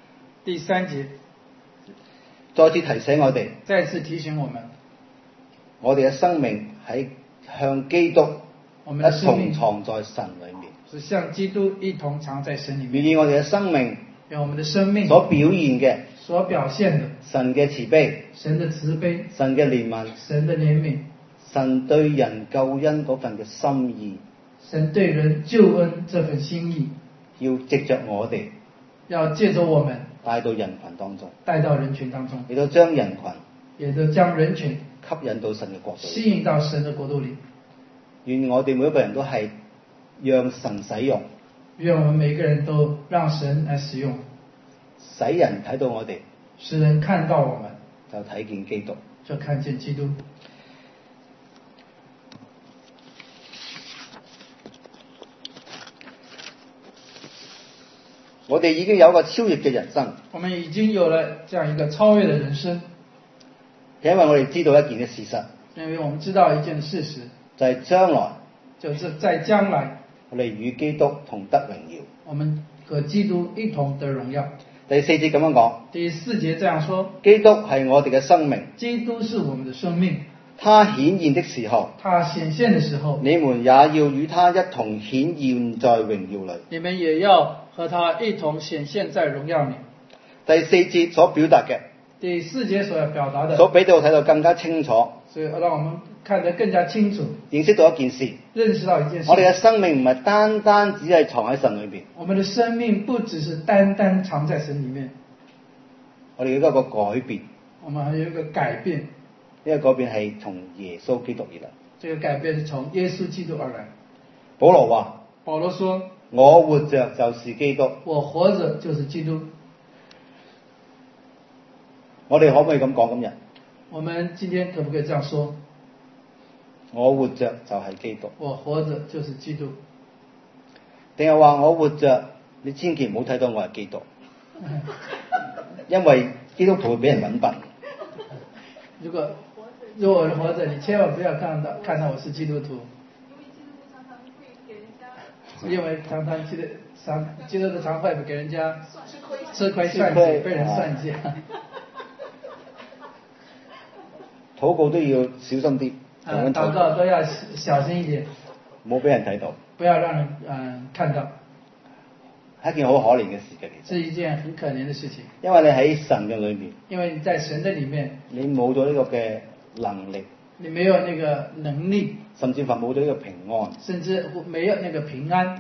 Speaker 1: 再次提醒我哋，
Speaker 2: 再次提醒我們，
Speaker 1: 我哋嘅生命喺向基督一同藏在神裏面，
Speaker 2: 是向基督一同藏在神裏面。
Speaker 1: 願意我哋嘅生命，
Speaker 2: 讓我們的生命
Speaker 1: 所表現嘅神嘅慈悲，
Speaker 2: 神的慈悲，
Speaker 1: 神嘅憐憫，
Speaker 2: 神的憐憫，
Speaker 1: 神對人救恩嗰份嘅心意，
Speaker 2: 神對人救恩這份心意，
Speaker 1: 要藉着我哋，
Speaker 2: 要借着我們
Speaker 1: 帶到人群當中，
Speaker 2: 帶到人群當中，
Speaker 1: 亦都將人群，
Speaker 2: 也都將人群
Speaker 1: 吸引到神嘅國度，
Speaker 2: 吸引到神的國度裏。
Speaker 1: 願我哋每一個人都係讓神使用，
Speaker 2: 願我們每一個人都讓神來使用，
Speaker 1: 使人睇到我哋，
Speaker 2: 使人看到我們，
Speaker 1: 就睇見基督，
Speaker 2: 就看見基督。
Speaker 1: 我哋已經有一個超越嘅人生，
Speaker 2: 我們已經有了這樣一個超越的人生，
Speaker 1: 因為我哋知道一件嘅事實，
Speaker 2: 因為我們知道一件事實，
Speaker 1: 就係將來，
Speaker 2: 就是在將來，
Speaker 1: 我哋與基督同得榮耀，
Speaker 2: 我們和基督一同得榮耀。
Speaker 1: 第4節咁樣講，
Speaker 2: 第4節這樣說，
Speaker 1: 基督係我哋嘅生命，
Speaker 2: 基督是我們的生命，
Speaker 1: 他顯現的時候，
Speaker 2: 他顯現的時候，
Speaker 1: 你們也要與他一同顯現在榮耀裏，
Speaker 2: 你們也要和他一同顯現在榮耀裏。
Speaker 1: 第4節所表達嘅，
Speaker 2: 第4節所要表達的，
Speaker 1: 所俾到我睇到更加清楚，
Speaker 2: 所以讓我們看得更加清楚，
Speaker 1: 認識到一件事，
Speaker 2: 認識到一件事，
Speaker 1: 我哋嘅生命唔係單單只係藏喺神裏邊，
Speaker 2: 我們的生命不只是單單藏在神裏面，
Speaker 1: 我哋要有一個改變，
Speaker 2: 我們還有一個改變，
Speaker 1: 呢個改變係從耶穌基督而來，
Speaker 2: 這個改變是從耶穌基督而來。
Speaker 1: 保羅話，
Speaker 2: 保羅說，
Speaker 1: 我活着就是基督，
Speaker 2: 我活着就是基督。
Speaker 1: 我哋可唔可以咁講今日？
Speaker 2: 我們今天可不可以這樣說？
Speaker 1: 我活着就係基督，
Speaker 2: 我活着就是基督，
Speaker 1: 定係話我活着，你千祈唔好睇到我係基督，因為基督徒會俾人揾笨。
Speaker 2: 如果我活着，你千萬不要看到我是基督徒，因為常常基督徒常會給人家吃虧算計，被人算計。
Speaker 1: 禱告都要小心啲，
Speaker 2: 禱告都要小心一點，
Speaker 1: 唔好俾人睇到，
Speaker 2: 不要讓人看到，
Speaker 1: 係一件好可憐嘅事嘅，其實
Speaker 2: 是一件很可憐的事情。
Speaker 1: 因為你喺神嘅裏面，
Speaker 2: 因為你在神的裏面，
Speaker 1: 你冇咗呢個嘅能力，
Speaker 2: 你沒有那個能力，
Speaker 1: 甚至乎冇咗呢個平安，
Speaker 2: 甚至沒有那個平安。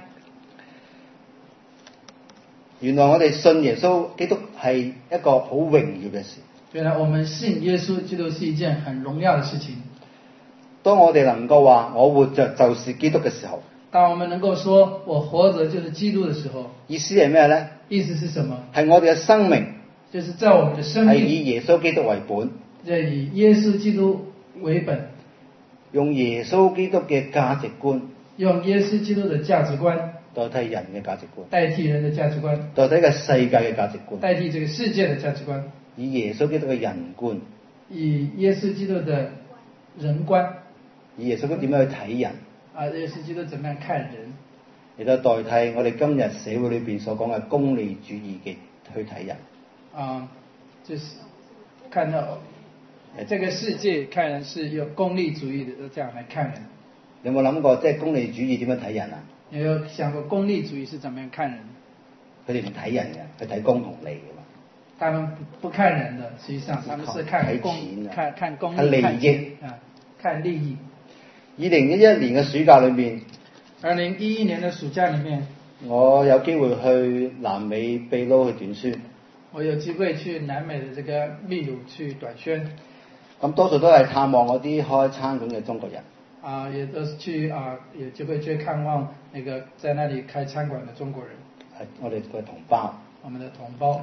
Speaker 1: 原來我哋信耶穌基督係一個好榮耀嘅事。
Speaker 2: 原來我們信耶穌基督是一件很榮耀的事情。
Speaker 1: 當我哋能夠話我活着就是基督嘅時候，
Speaker 2: 當我們能夠說我活着就是基督的時候，
Speaker 1: 意思係咩呢？
Speaker 2: 意思是什麼？
Speaker 1: 係我哋嘅生命，
Speaker 2: 就是在我們的生命
Speaker 1: 係以耶穌基督為本，
Speaker 2: 以耶穌基督為本，
Speaker 1: 用耶穌基督嘅價值觀，
Speaker 2: 用耶穌基督的價值觀
Speaker 1: 代替人嘅價值觀，
Speaker 2: 代替人的價值觀，
Speaker 1: 代替個世界嘅價值觀，
Speaker 2: 代替這個世界的價值觀，
Speaker 1: 以耶穌基督嘅人觀，
Speaker 2: 以耶穌基督的人觀，
Speaker 1: 以耶穌基督點樣去睇人，
Speaker 2: 耶穌基督怎麼樣看人，
Speaker 1: 亦都代替我哋今日社會裏邊所講嘅功利主義嘅去睇人。
Speaker 2: 就是看到這個世界看人是用功利主義的這樣來看人。
Speaker 1: 有冇諗過即係功利主義點樣睇人啊？
Speaker 2: 你有想過功利主義是怎麼樣看人？
Speaker 1: 佢哋唔睇人嘅，佢睇公同利嘅嘛。
Speaker 2: 他們不看人的，實際上他們是看公看公利
Speaker 1: 利益
Speaker 2: 看利益。
Speaker 1: 2011年嘅暑假裏面
Speaker 2: ，2011年的暑假裏面，
Speaker 1: 我有機會去南美秘魯去短宣。
Speaker 2: 我有機會去南美的這個秘魯去短宣。
Speaker 1: 咁多數都係探望嗰啲開餐館嘅中國人。
Speaker 2: 也都是去有機會去看望那個在那裡開餐館的中國人。
Speaker 1: 係我哋嘅同胞。
Speaker 2: 我們的同胞。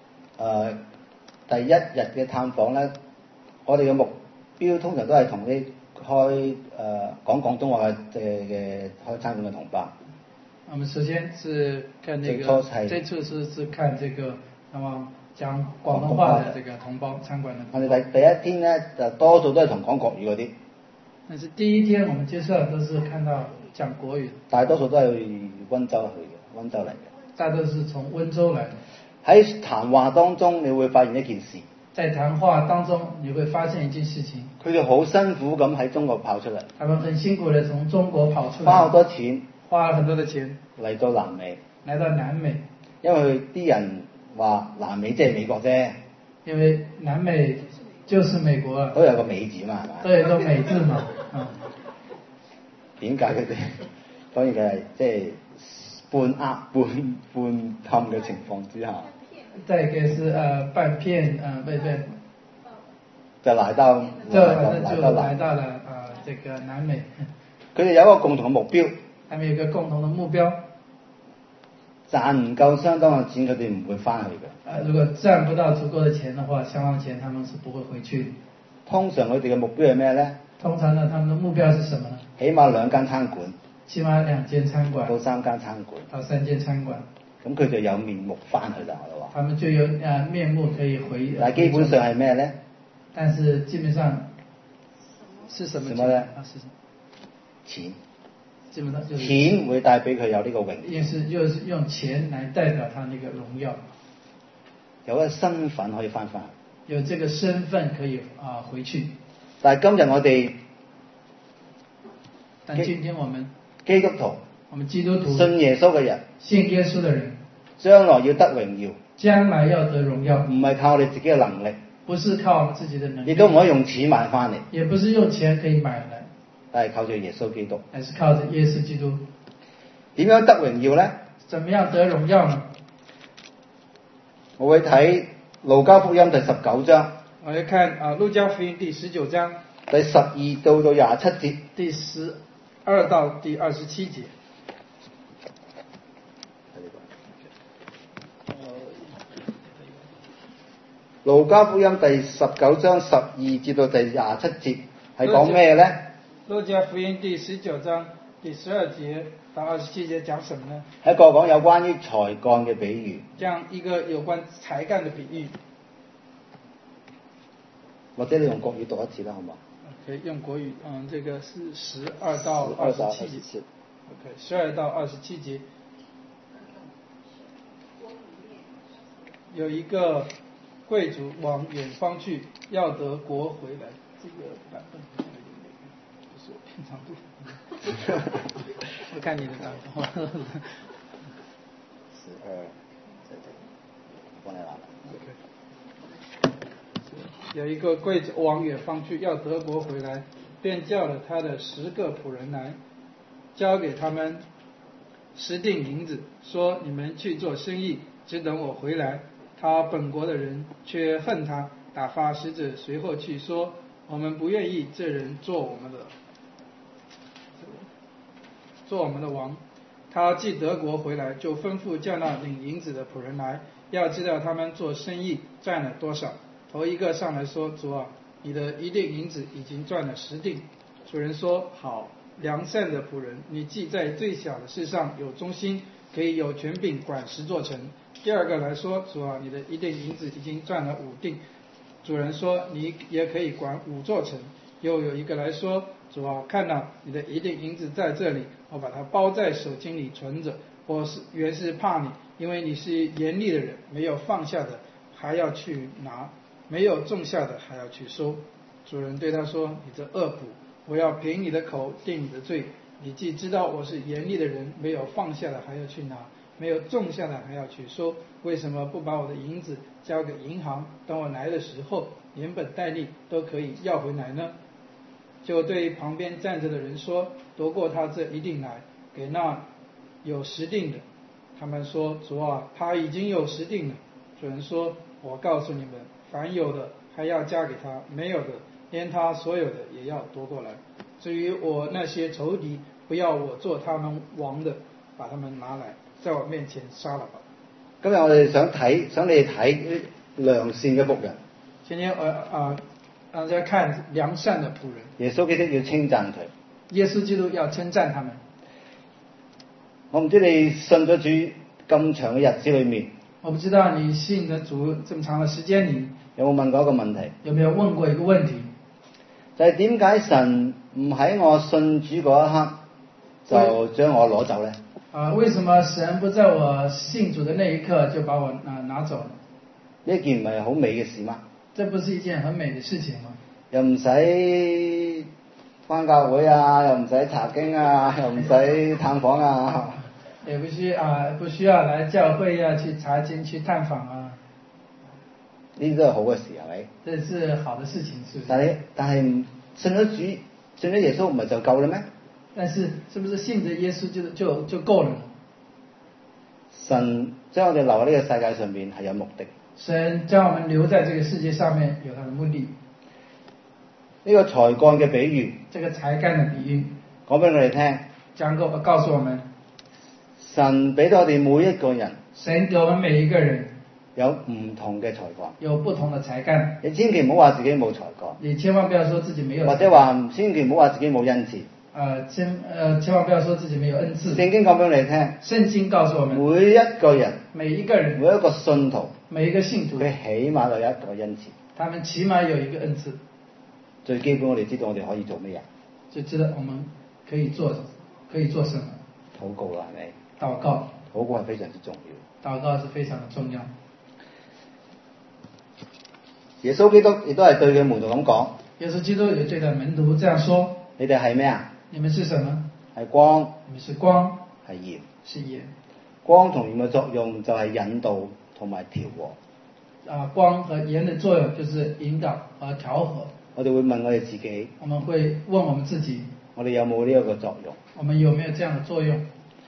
Speaker 1: 第一日嘅探訪咧，我哋嘅目標通常都係同啲開講廣東話嘅開餐館嘅同胞。
Speaker 2: 我們首先是看這個，這次是看這個，那麼講廣東話的這個同胞餐館的。
Speaker 1: 我哋第一天咧就多數都係同講國語嗰啲。
Speaker 2: 但是第一天我們接觸的都是看到講國語。大
Speaker 1: 多數都係溫州去嘅，溫州嚟嘅。
Speaker 2: 大多是從溫州來的。
Speaker 1: 喺談話當中，你會發現一件事。
Speaker 2: 在談話當中，你會發現一件事情。
Speaker 1: 佢哋好辛苦咁喺中國跑出嚟。
Speaker 2: 他們很辛苦地從中國跑出來。
Speaker 1: 花好多錢。
Speaker 2: 花了很多的錢。
Speaker 1: 嚟到南美。
Speaker 2: 來到南美。
Speaker 1: 因為啲人話南美即係美國啫。
Speaker 2: 因為南美就是美國啊。
Speaker 1: 都有個美字嘛，係嘛？
Speaker 2: 都有個美字嘛。
Speaker 1: 點解佢哋？當然佢係即係半氹嘅情況之下。
Speaker 2: 再一個是半騙
Speaker 1: 就來到了
Speaker 2: 這個南美。
Speaker 1: 佢哋有一個共同嘅目標。
Speaker 2: 他們有一個共同的目標，
Speaker 1: 賺唔夠相當嘅錢，佢哋唔會翻去嘅。
Speaker 2: 如果賺不到足夠的錢的話，相當錢他們是不會回去的。
Speaker 1: 通常佢哋嘅目標係咩咧？
Speaker 2: 通常呢，他們的目標是什麼呢？
Speaker 1: 起碼2間餐館。
Speaker 2: 起碼2間餐館。
Speaker 1: 到3間餐館。
Speaker 2: 到3間餐館。
Speaker 1: 咁佢就有面目翻去啦，我話。
Speaker 2: 他們就有面目可以回。
Speaker 1: 但基本上係咩咧？
Speaker 2: 但是基本上是什麼錢？
Speaker 1: 咧？
Speaker 2: 是什麼？
Speaker 1: 錢。
Speaker 2: 基本上就是
Speaker 1: 錢會帶俾佢有呢個榮耀。
Speaker 2: 就是用錢來代表他那個榮耀。
Speaker 1: 有一個身份可以翻返。
Speaker 2: 有這個身份可以回去。
Speaker 1: 但係今日我哋，
Speaker 2: 但今天我們
Speaker 1: 基督徒，
Speaker 2: 我們基督徒
Speaker 1: 信耶穌嘅人，
Speaker 2: 信耶穌的人，
Speaker 1: 將來要得榮耀，
Speaker 2: 將來要得榮耀，
Speaker 1: 唔係靠我哋自己嘅能力，
Speaker 2: 不是靠我們自己的能力，
Speaker 1: 亦都唔可以用錢買翻嚟，
Speaker 2: 也不是用錢可以買來，
Speaker 1: 但係靠住耶穌基督，
Speaker 2: 還是靠着耶穌基督。
Speaker 1: 點樣得榮耀呢？
Speaker 2: 怎麼樣得榮耀呢？
Speaker 1: 我會睇路加福音第19章。
Speaker 2: 我要看路加福音第19章
Speaker 1: 第12到27節。
Speaker 2: 第12到第27節。
Speaker 1: 路加福音第19章12節到第27節係講咩呢？
Speaker 2: 路加福音第19章第12節到27節講什麼呢？
Speaker 1: 係一個講有關於才幹嘅比喻。
Speaker 2: 講一個有關才幹嘅比喻。
Speaker 1: 或者你用國語讀一次啦，好嗎？
Speaker 2: 可以用國語，這個是12到27節。OK，12到27節。有一個貴族往遠方去，要得國回來。這個版本不是我平常讀。我看你的版本。12，
Speaker 1: 我幫你拿。
Speaker 2: 有一個貴族往遠方去，要得國回來，便叫了他的10個僕人來，交給他們10錠銀子，說：你們去做生意，只等我回來。他本國的人卻恨他，打發使者隨後去說：我們不願意這人做我們的王。他既得國回來，就吩咐叫那領銀子的僕人來，要知道他們做生意賺了多少。頭一個上來說：主啊，你的1錠銀子已經賺了10錠。主人說：好，良善的僕人，你既在最小的事上有忠心，可以有權柄管10座城。第二個來說：主啊，你的1錠銀子已經賺了5錠。主人說：你也可以管5座城。又有一個來說：主啊，看哪，你的1錠銀子在這裡，我把它包在手巾裡存着。我原是怕你，因為你是嚴厲的人，沒有放下的還要去拿，沒有種下的還要去收。主人對他說：你這惡僕，我要憑你的口定你的罪。你既知道我是嚴厲的人，沒有放下的還要去拿，沒有種下的還要去收，為什麼不把我的銀子交給銀行，等我來的時候連本帶利都可以要回來呢？就對旁邊站着的人說：奪過他這1錠來，給那有10錠的。他們說：主啊，他已經有10錠了。主人說：我告訴你們，凡有的還要加給他，沒有的連他所有的也要奪過來。至於我那些仇敵，不要我做他們王的，把他們拿來在我面前殺了吧。
Speaker 1: 今日我哋想你哋睇良善嘅僕人。
Speaker 2: 今天大家看良善的僕人。
Speaker 1: 耶穌基督要稱讚佢。
Speaker 2: 耶穌基督要稱讚他們。
Speaker 1: 我唔知你信咗主咁長嘅日子裏面，
Speaker 2: 我不知道你信咗主這麼長嘅時間裏，
Speaker 1: 有冇問過一個問題？
Speaker 2: 有沒有問過一個問題？
Speaker 1: 就係點解神唔喺我信主嗰一刻就將我攞走呢？
Speaker 2: 為什麼神不在我信主的那一刻就把我拿走呢？
Speaker 1: 呢件唔係好美嘅事嗎？
Speaker 2: 這不是一件很美的事情嗎？
Speaker 1: 又唔使返教會啊，又唔使查經啊，又唔使探訪啊，
Speaker 2: 也不需要來教會啊，去查經去探訪啊。
Speaker 1: 呢啲都係好嘅事，係咪？
Speaker 2: 這是好的事情，是不是？
Speaker 1: 但係信咗主、信咗耶穌唔係就夠啦咩？
Speaker 2: 但是是不是信着耶穌就夠了呢？
Speaker 1: 神將我哋留喺呢個世界上面係有目的。
Speaker 2: 神將我們留在這個世界上面有他的目的。
Speaker 1: 呢個才幹嘅比喻，
Speaker 2: 這個才幹的比喻，
Speaker 1: 講俾我哋聽，
Speaker 2: 告訴我們，
Speaker 1: 神俾到我哋每一個人
Speaker 2: 神給我們每一個人
Speaker 1: 有唔同嘅才幹，
Speaker 2: 有不同的才幹。
Speaker 1: 你千祈唔好話自己冇才幹，
Speaker 2: 你千萬不要說自己沒有才幹，
Speaker 1: 或者話千祈唔好話自己冇恩賜。
Speaker 2: 千萬不要說自己沒有恩賜。
Speaker 1: 聖經講俾你聽，
Speaker 2: 聖經告訴我們，
Speaker 1: 每一個人，
Speaker 2: 每一個人，
Speaker 1: 每一個信徒，
Speaker 2: 每一個信徒，
Speaker 1: 佢起碼有一個恩賜。
Speaker 2: 他們起碼有一個恩賜。
Speaker 1: 最基本我哋知道我哋可以做咩嘢，
Speaker 2: 就知道我們可以做什麼。
Speaker 1: 禱告啦，係咪？
Speaker 2: 禱告，
Speaker 1: 禱告係非常之重要。
Speaker 2: 禱告是非常的重要。
Speaker 1: 耶穌基督亦都係對佢門徒咁講。
Speaker 2: 耶穌基督也對他門徒這樣說：
Speaker 1: 你哋係咩啊？
Speaker 2: 你們是什麼？
Speaker 1: 係光。
Speaker 2: 你們是光，
Speaker 1: 係鹽。
Speaker 2: 是鹽。
Speaker 1: 光同鹽嘅作用就係引導同埋調和。
Speaker 2: 光和鹽的作用就是引導和調和。
Speaker 1: 我哋會問我哋自己，
Speaker 2: 我們會問我們自己，
Speaker 1: 我哋有冇呢一個作用？
Speaker 2: 我們有沒有這樣的作用？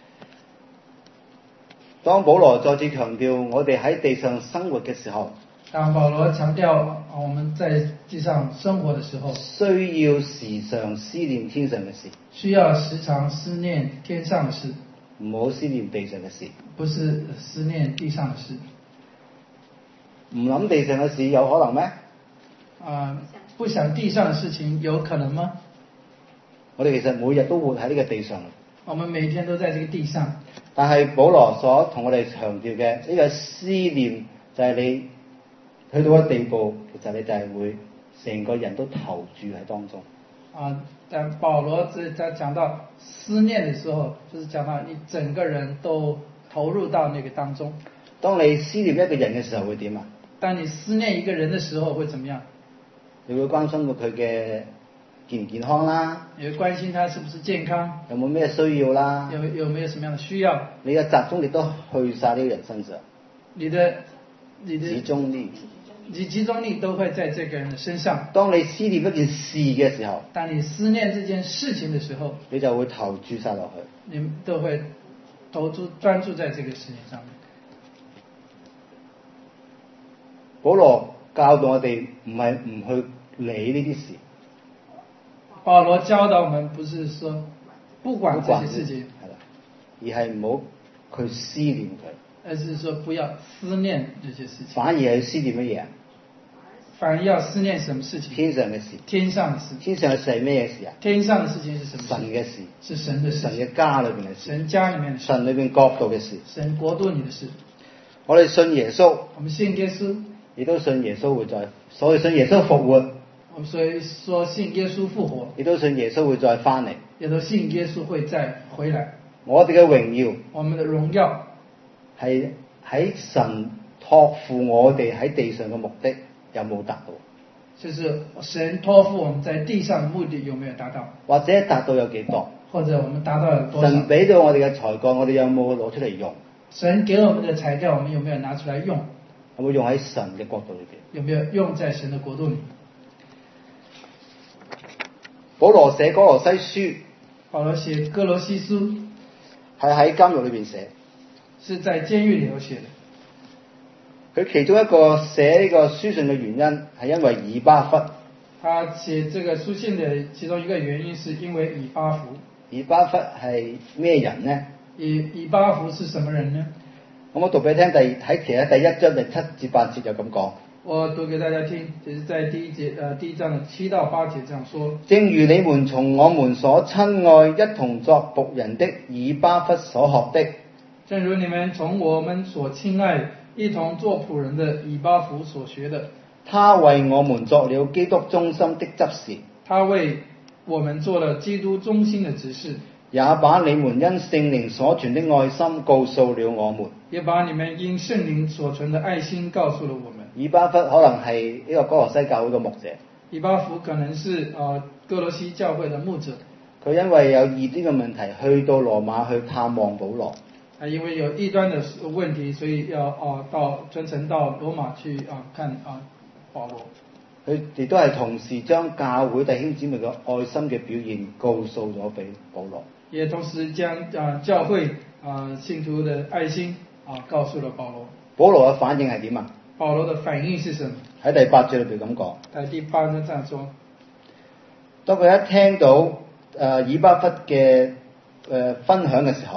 Speaker 1: 當保羅再次強調我哋喺地上生活嘅時候，
Speaker 2: 當保羅強調我們在地上生活的時候，
Speaker 1: 需要時常思念天上嘅事，
Speaker 2: 需要時常思念天上的事，
Speaker 1: 唔好思念地上嘅事。
Speaker 2: 不是思念地上的事。
Speaker 1: 唔諗地上嘅事有可能咩？
Speaker 2: 不想地上的事情有可能嗎？
Speaker 1: 我哋其實每日都活喺呢個地上，
Speaker 2: 我們每天都在這個地上。
Speaker 1: 但係保羅所同我哋強調嘅呢個思念，就係你去到一個地步，其實你就係會成個人都投注喺當中。
Speaker 2: 但保羅在講到思念的時候，就是講到你整個人都投入到那個當中。
Speaker 1: 當你思念一個人嘅時候會點啊？
Speaker 2: 當你思念一個人的時候會怎麼樣？
Speaker 1: 你會關心到佢嘅健唔健康啦，
Speaker 2: 你會關心他是不是健康，
Speaker 1: 有冇咩需要啦，
Speaker 2: 有沒有什麼樣的需要？
Speaker 1: 你嘅集中力都去晒呢個人身上，
Speaker 2: 你的
Speaker 1: 集中力，
Speaker 2: 你集中力都會在這個人的身上。
Speaker 1: 當你思念一件事嘅時候，
Speaker 2: 當你思念這件事情的時候，
Speaker 1: 你就會投注晒落去，
Speaker 2: 你都會專注在這個事情上面。
Speaker 1: 保羅教導我哋唔係唔去理呢啲事。
Speaker 2: 保羅教導我們不是說不管這些事情，
Speaker 1: 而係唔好去思念佢，
Speaker 2: 而是說不要思念這些事情，
Speaker 1: 反而係思念乜嘢啊？
Speaker 2: 反而要思念什麼事情？
Speaker 1: 天上嘅事。
Speaker 2: 天上的事。
Speaker 1: 天上嘅事係咩事啊？
Speaker 2: 天上的事情是什麼事？
Speaker 1: 神嘅事。
Speaker 2: 是神的事。
Speaker 1: 神嘅家裏邊嘅事。
Speaker 2: 神家裏面的事。
Speaker 1: 神裏邊國度嘅事。
Speaker 2: 神國度裏的事。
Speaker 1: 我哋信耶穌。
Speaker 2: 我們信耶穌。
Speaker 1: 亦都信耶穌會再，所以信耶穌復活。
Speaker 2: 我們所以說信耶穌復活。
Speaker 1: 亦都信耶穌會再翻嚟。
Speaker 2: 亦都信耶穌會再回來。
Speaker 1: 我哋嘅榮耀。
Speaker 2: 我們的榮耀
Speaker 1: 係喺神託付我哋喺地上嘅目的有冇達到？
Speaker 2: 就是神託付我們在地上的目的有沒有達到？
Speaker 1: 或者達到有幾多？
Speaker 2: 或者我們達到了多少？
Speaker 1: 神俾到我哋嘅才幹，我哋有冇攞出嚟用？
Speaker 2: 神給我們的才幹，我們有沒有拿出來用？
Speaker 1: 有冇用喺神嘅國度裏邊？
Speaker 2: 有沒有用在神的國度裏？
Speaker 1: 保羅寫歌羅西書，
Speaker 2: 保羅寫歌羅西書
Speaker 1: 係喺監獄裏邊寫，
Speaker 2: 是在監獄裏頭寫的。
Speaker 1: 佢其中一個寫呢個書信嘅原因係因為以巴弗。
Speaker 2: 他寫這個書信的其中一個原因是因為以巴弗。
Speaker 1: 以巴弗係咩人呢？
Speaker 2: 以巴弗是什麼人呢？
Speaker 1: 我讀俾你聽，喺其實第一章第7至8節就咁講。
Speaker 2: 我讀給大家聽，就是在第一章的7到8節這樣說。
Speaker 1: 正如你們從我們所親愛一同作僕人的以巴弗所學的。
Speaker 2: 正如你們從我們所親愛一同做僕人的以巴弗所學的。
Speaker 1: 他為我們作了基督忠心的執事。
Speaker 2: 他為我們做了基督忠心的執事。
Speaker 1: 也把你們因聖靈所存的愛心告訴了我們。
Speaker 2: 也把你們因聖靈所存的愛心告訴了我們。
Speaker 1: 以巴弗可能係呢個歌羅西教會嘅牧者。
Speaker 2: 以巴弗可能是歌羅西教會的牧者。
Speaker 1: 佢因為有異端嘅問題，去到羅馬去探望保羅。
Speaker 2: 因為有異端的問題，所以要專程到羅馬去看保羅。佢
Speaker 1: 亦都係同時將教會弟兄姊妹嘅愛心嘅表現告訴咗俾保羅。
Speaker 2: 也同時將教會信徒的愛心告訴了保羅。保羅嘅反應係點啊？保羅的反應是什麼？
Speaker 1: 喺第8節裏邊咁講。
Speaker 2: 喺第8章這樣說。當
Speaker 1: 佢一聽到以巴弗嘅分享嘅時候，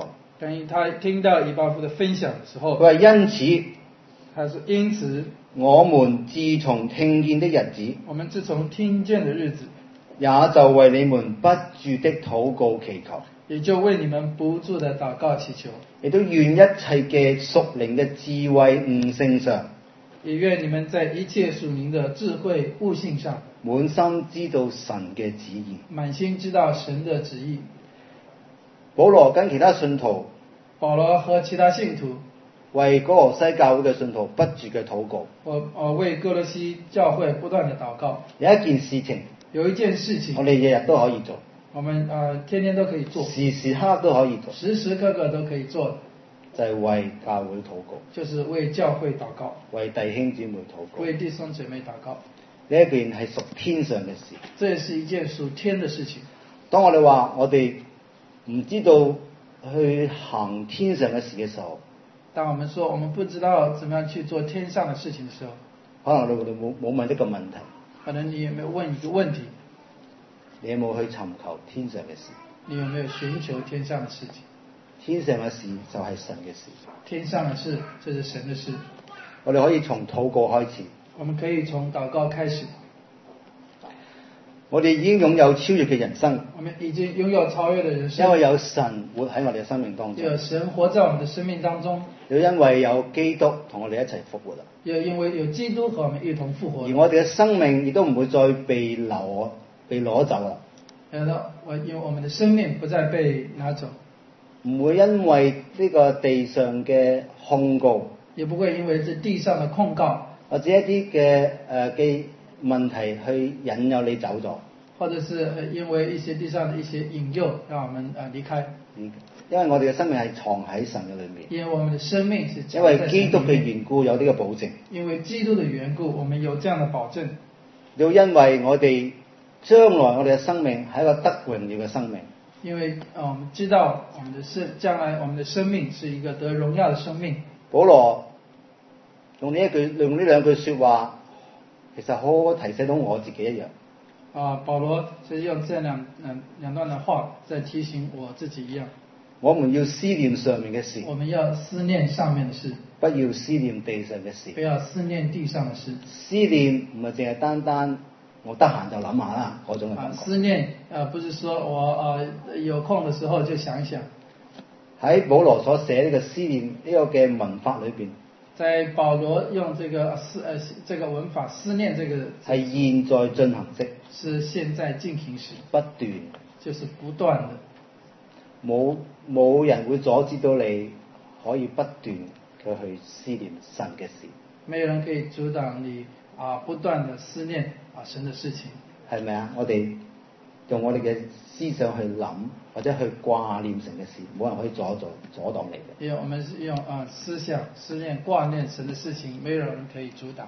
Speaker 2: 等於他聽到以巴弗的分享的時候，
Speaker 1: 佢話因此，
Speaker 2: 他說因此，
Speaker 1: 我們自從聽見的日子，
Speaker 2: 我們自從聽見的日子，
Speaker 1: 也就為你們不住的禱告祈求，
Speaker 2: 也就為你們不住的禱告祈求，
Speaker 1: 亦都願一切嘅屬靈嘅智慧悟性上，
Speaker 2: 也願你們在一切屬靈的智慧悟性上，
Speaker 1: 滿心知道神嘅旨意。
Speaker 2: 滿心知道神的旨意。
Speaker 1: 保羅跟其他信徒，
Speaker 2: 保羅和其他信徒
Speaker 1: 為哥羅西教會嘅信徒不住嘅禱告。
Speaker 2: 我為哥羅西教會不斷的禱告。
Speaker 1: 有一件事情，
Speaker 2: 有一件事情，
Speaker 1: 我哋日日都可以做，
Speaker 2: 我們天天都可以做，
Speaker 1: 時時刻刻都可以做，
Speaker 2: 時時刻刻都可以做，
Speaker 1: 就係為教會禱告，
Speaker 2: 就是為教會禱告，
Speaker 1: 為弟兄姊妹禱告。
Speaker 2: 為弟兄姊妹禱告。
Speaker 1: 呢一件係屬天上嘅事。
Speaker 2: 這是一件屬天的事情。
Speaker 1: 當我哋話我哋唔知道去行天上嘅事嘅時候，
Speaker 2: 當我們說我們不知道怎麼樣去做天上的事情的時候，
Speaker 1: 可能我哋冇問一個問題，
Speaker 2: 可能你有沒有問一個問題？
Speaker 1: 你有冇去尋求天上嘅事？
Speaker 2: 你有沒有尋求天上的事情？
Speaker 1: 天上嘅事就係神嘅事。
Speaker 2: 天上的事，這是神的事。
Speaker 1: 我哋可以從禱告開始。
Speaker 2: 我們可以從禱告開始。
Speaker 1: 我哋已經擁有超越嘅人生，
Speaker 2: 我們已經擁有超越的人生，
Speaker 1: 因為有神活喺我哋嘅生命當中，
Speaker 2: 有神活在我們的生命當中，
Speaker 1: 又因為有基督同我哋一齊復活啦，
Speaker 2: 又因為有基督和我們一同復活，
Speaker 1: 而我哋嘅生命亦都唔會再被攞走啦。
Speaker 2: 因為我們的生命不再被拿走，
Speaker 1: 唔會因為呢個地上嘅控告，
Speaker 2: 也不會因為這地上的控告
Speaker 1: 或者一啲嘅問題去引誘你走咗，
Speaker 2: 或者是因為一些地上的一些引誘讓我們離開。
Speaker 1: 因為我哋嘅生命係藏喺神嘅裏面，
Speaker 2: 因為我們的生命是
Speaker 1: 因為基督嘅緣故有呢個保證，
Speaker 2: 因為基督的緣故我們有這樣的保證，
Speaker 1: 又因為我哋將來我哋嘅生命係一個得榮耀嘅生命，
Speaker 2: 因為我們知道將來我們的生命是一個得榮耀的生命。
Speaker 1: 保羅用呢兩句說話，其實好好提醒到我自己一樣。
Speaker 2: 保羅是用這兩段的話在提醒我自己一樣。
Speaker 1: 我們要思念上面嘅事，
Speaker 2: 我們要思念上面的事，
Speaker 1: 不要思念地上嘅事。
Speaker 2: 不要思念地上的事。
Speaker 1: 思念唔係淨係單單我得閒就諗下啦嗰種嘅感覺。
Speaker 2: 思念不是說我有空的時候就想一想。
Speaker 1: 喺保羅所寫呢個思念呢個嘅文法裏邊，
Speaker 2: 在保羅用這個文法思念這個
Speaker 1: 係現在進行式，
Speaker 2: 是現在進行時，
Speaker 1: 不斷，
Speaker 2: 就是不斷的，
Speaker 1: 冇人會阻止到你可以不斷嘅去思念神嘅事。
Speaker 2: 沒有人可以阻擋你不斷的思念神的事情，係咪啊？
Speaker 1: 我哋用我哋嘅思想去諗或者去掛念神嘅事，冇人可以阻擋你嘅。
Speaker 2: 因為我們是用思想思念掛念神的事情，沒有人可以阻擋。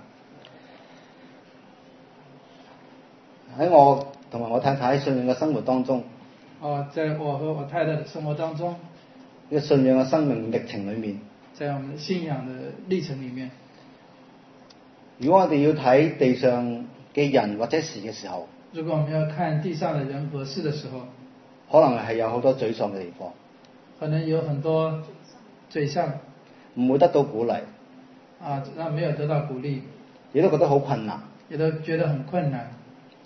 Speaker 1: 喺我同埋我太太信仰嘅生活當中，
Speaker 2: 在我和我太太的生活當中，
Speaker 1: 呢個信仰嘅生命歷程裏面，
Speaker 2: 在我們信仰的歷程裏面，
Speaker 1: 如果我哋要睇地上嘅人或者事嘅時候，
Speaker 2: 如果我們要看地上的人和事的時候，
Speaker 1: 可能係有好多沮喪嘅地方，
Speaker 2: 可能有很多沮喪，
Speaker 1: 唔會得到鼓勵，
Speaker 2: 那沒有得到鼓勵，
Speaker 1: 亦都覺得好困難，
Speaker 2: 也都覺得很困難。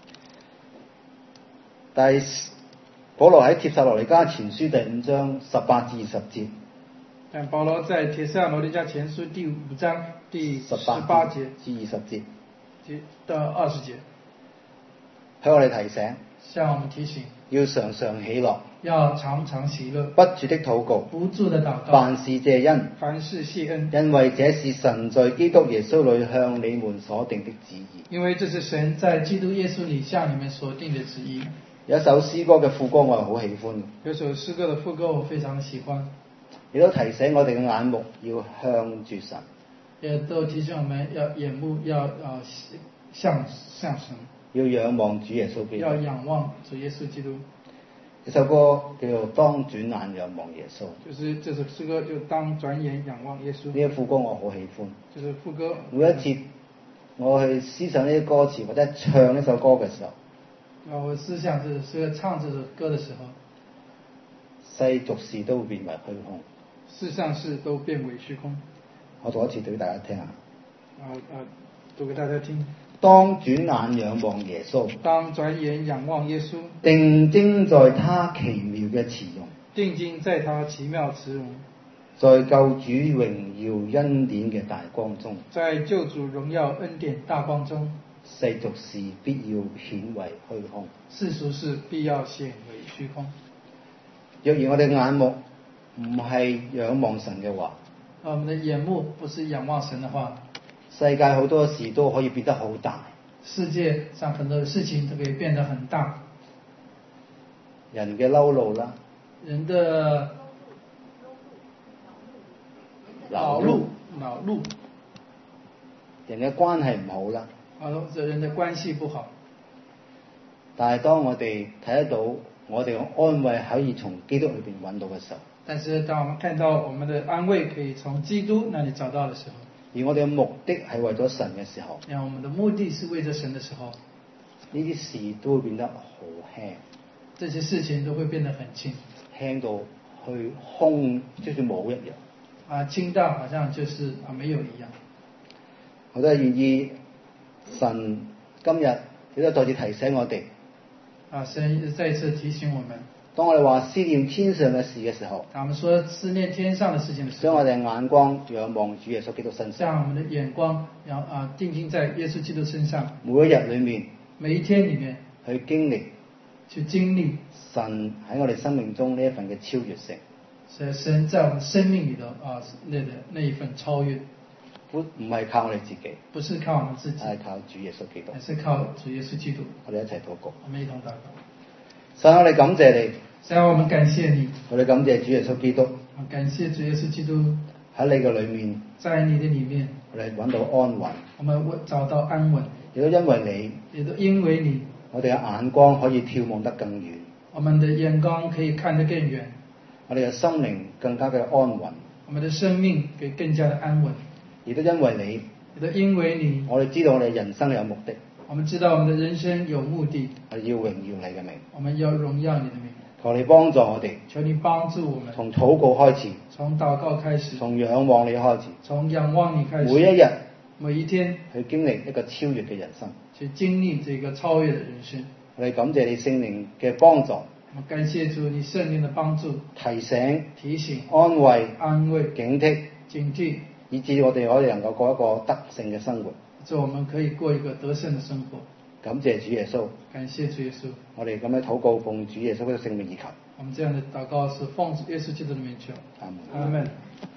Speaker 1: 但係保羅喺帖撒羅尼迦前書第5章18至20節，
Speaker 2: 但保羅在帖撒羅尼迦前書第5章第18節
Speaker 1: 至20節
Speaker 2: 到20節，
Speaker 1: 向我哋提醒，
Speaker 2: 向我們提醒，
Speaker 1: 要常常喜樂，
Speaker 2: 要常常喜樂，
Speaker 1: 不住的禱告，
Speaker 2: 不住的禱告，
Speaker 1: 凡事謝恩，
Speaker 2: 凡事謝恩，
Speaker 1: 因為這是神在基督耶穌裏向你們所定的旨意。
Speaker 2: 因為這是神在基督耶穌裏向你們所定的旨意。
Speaker 1: 有一首詩歌嘅副歌我係好喜歡，
Speaker 2: 有首詩歌的副歌我非常喜歡，
Speaker 1: 亦都提醒我哋嘅眼目要向住神，
Speaker 2: 也都提醒我們要眼目要向神，
Speaker 1: 要仰望主耶穌基督，
Speaker 2: 要仰望主耶穌基督。
Speaker 1: 呢首歌叫做當轉眼仰望耶穌，
Speaker 2: 就是這首詩歌就當轉眼仰望耶穌。
Speaker 1: 呢個副歌我好喜歡，
Speaker 2: 就是副歌。
Speaker 1: 每一次我去思想呢啲歌詞或者唱呢首歌嘅時候，
Speaker 2: 我思想這首歌唱這首歌的時候，
Speaker 1: 世俗事都會變為虛空，
Speaker 2: 世上事都變為虛空。
Speaker 1: 我讀一次俾大家聽下。
Speaker 2: 讀給大家聽。
Speaker 1: 當轉眼仰望耶穌，
Speaker 2: 當轉眼仰望耶穌，
Speaker 1: 定睛在他奇妙嘅慈容，
Speaker 2: 定睛在他奇妙慈容，
Speaker 1: 在救主榮耀恩典嘅大光中，
Speaker 2: 在救主榮耀恩典大光中，
Speaker 1: 世俗事必要顯為虛空。
Speaker 2: 世俗事必要顯為虛空。
Speaker 1: 若然我哋眼目唔係仰望神嘅話，
Speaker 2: 我們的眼目不是仰望神的話，
Speaker 1: 世界好多事都可以變得好大，
Speaker 2: 世界上很多事情都可以變得很大。
Speaker 1: 人嘅嬲怒啦，
Speaker 2: 人的惱怒，
Speaker 1: 人嘅關係唔好啦。
Speaker 2: 人的關係不好。
Speaker 1: 但係當我哋睇得到我哋嘅安慰可以從基督裏邊揾到嘅時候，
Speaker 2: 但是當我們看到我們的安慰可以從基督那裡找到的時候，
Speaker 1: 而我哋嘅目的係為咗神嘅時候，
Speaker 2: 讓我們的目的是為咗神的時候，
Speaker 1: 呢啲事都會變得好輕，
Speaker 2: 這些事情都會變得很輕，
Speaker 1: 輕到去空，就算冇一樣。
Speaker 2: 輕到好像就是沒有一樣。
Speaker 1: 我都係願意神今日亦都再次提醒我哋。
Speaker 2: 神再次提醒我們，
Speaker 1: 當我哋話思念天上嘅事嘅時候，
Speaker 2: 我們說思念天上的事情的時候，
Speaker 1: 將我哋眼光仰望主耶穌基督身上，
Speaker 2: 將我們的眼光定睛在耶穌基督身上，
Speaker 1: 每一日裏面，
Speaker 2: 每一天裏面
Speaker 1: 去經歷神喺我哋生命中呢一份嘅超越性。
Speaker 2: 神在我們生命裏的那一份超越，
Speaker 1: 唔係靠我哋自己，
Speaker 2: 不是靠我們自己，
Speaker 1: 係靠主耶穌基督，
Speaker 2: 而是靠主耶穌基督。
Speaker 1: 我哋一齊禱告。
Speaker 2: 我們一同禱告。
Speaker 1: 神，我哋感謝你。
Speaker 2: 神，我們感謝你。
Speaker 1: 我哋感謝主耶穌基督。
Speaker 2: 感謝主耶穌基督。
Speaker 1: 喺你嘅裏面，
Speaker 2: 在你的裏面，
Speaker 1: 我哋揾到安穩。
Speaker 2: 我們找到安穩。
Speaker 1: 亦都因為你，我哋嘅眼光可以眺望得更遠。
Speaker 2: 我們的眼光可以看得更遠。
Speaker 1: 我哋嘅心靈更加嘅安穩。
Speaker 2: 我們的生命可以更加的安穩。
Speaker 1: 亦都因為你，我哋知道我哋人生有目的。
Speaker 2: 我們知道我們的人生有目的。
Speaker 1: 我哋要榮耀你嘅名。
Speaker 2: 我們要榮耀你的名。
Speaker 1: 求你幫助我哋。
Speaker 2: 求你幫助我們。
Speaker 1: 從禱告開始。
Speaker 2: 從禱告開始。
Speaker 1: 從仰望你開始。
Speaker 2: 從仰望你開始。
Speaker 1: 每一日。
Speaker 2: 每一天。
Speaker 1: 去經歷一個超越嘅人生。
Speaker 2: 去經歷這個超越的人生。
Speaker 1: 我哋感謝你聖靈嘅幫助。
Speaker 2: 我感謝主你聖靈的幫助。
Speaker 1: 提醒。
Speaker 2: 安慰。
Speaker 1: 警惕。以致我哋可以能夠過一個得勝嘅生活。
Speaker 2: 我們可以過一個得勝的生活。
Speaker 1: 感謝主耶穌。
Speaker 2: 感謝主耶穌。
Speaker 1: 我哋咁樣禱告，奉主耶穌嘅聖名而求。
Speaker 2: 我們這樣的禱告是奉主耶穌基督的名求。
Speaker 1: 阿門。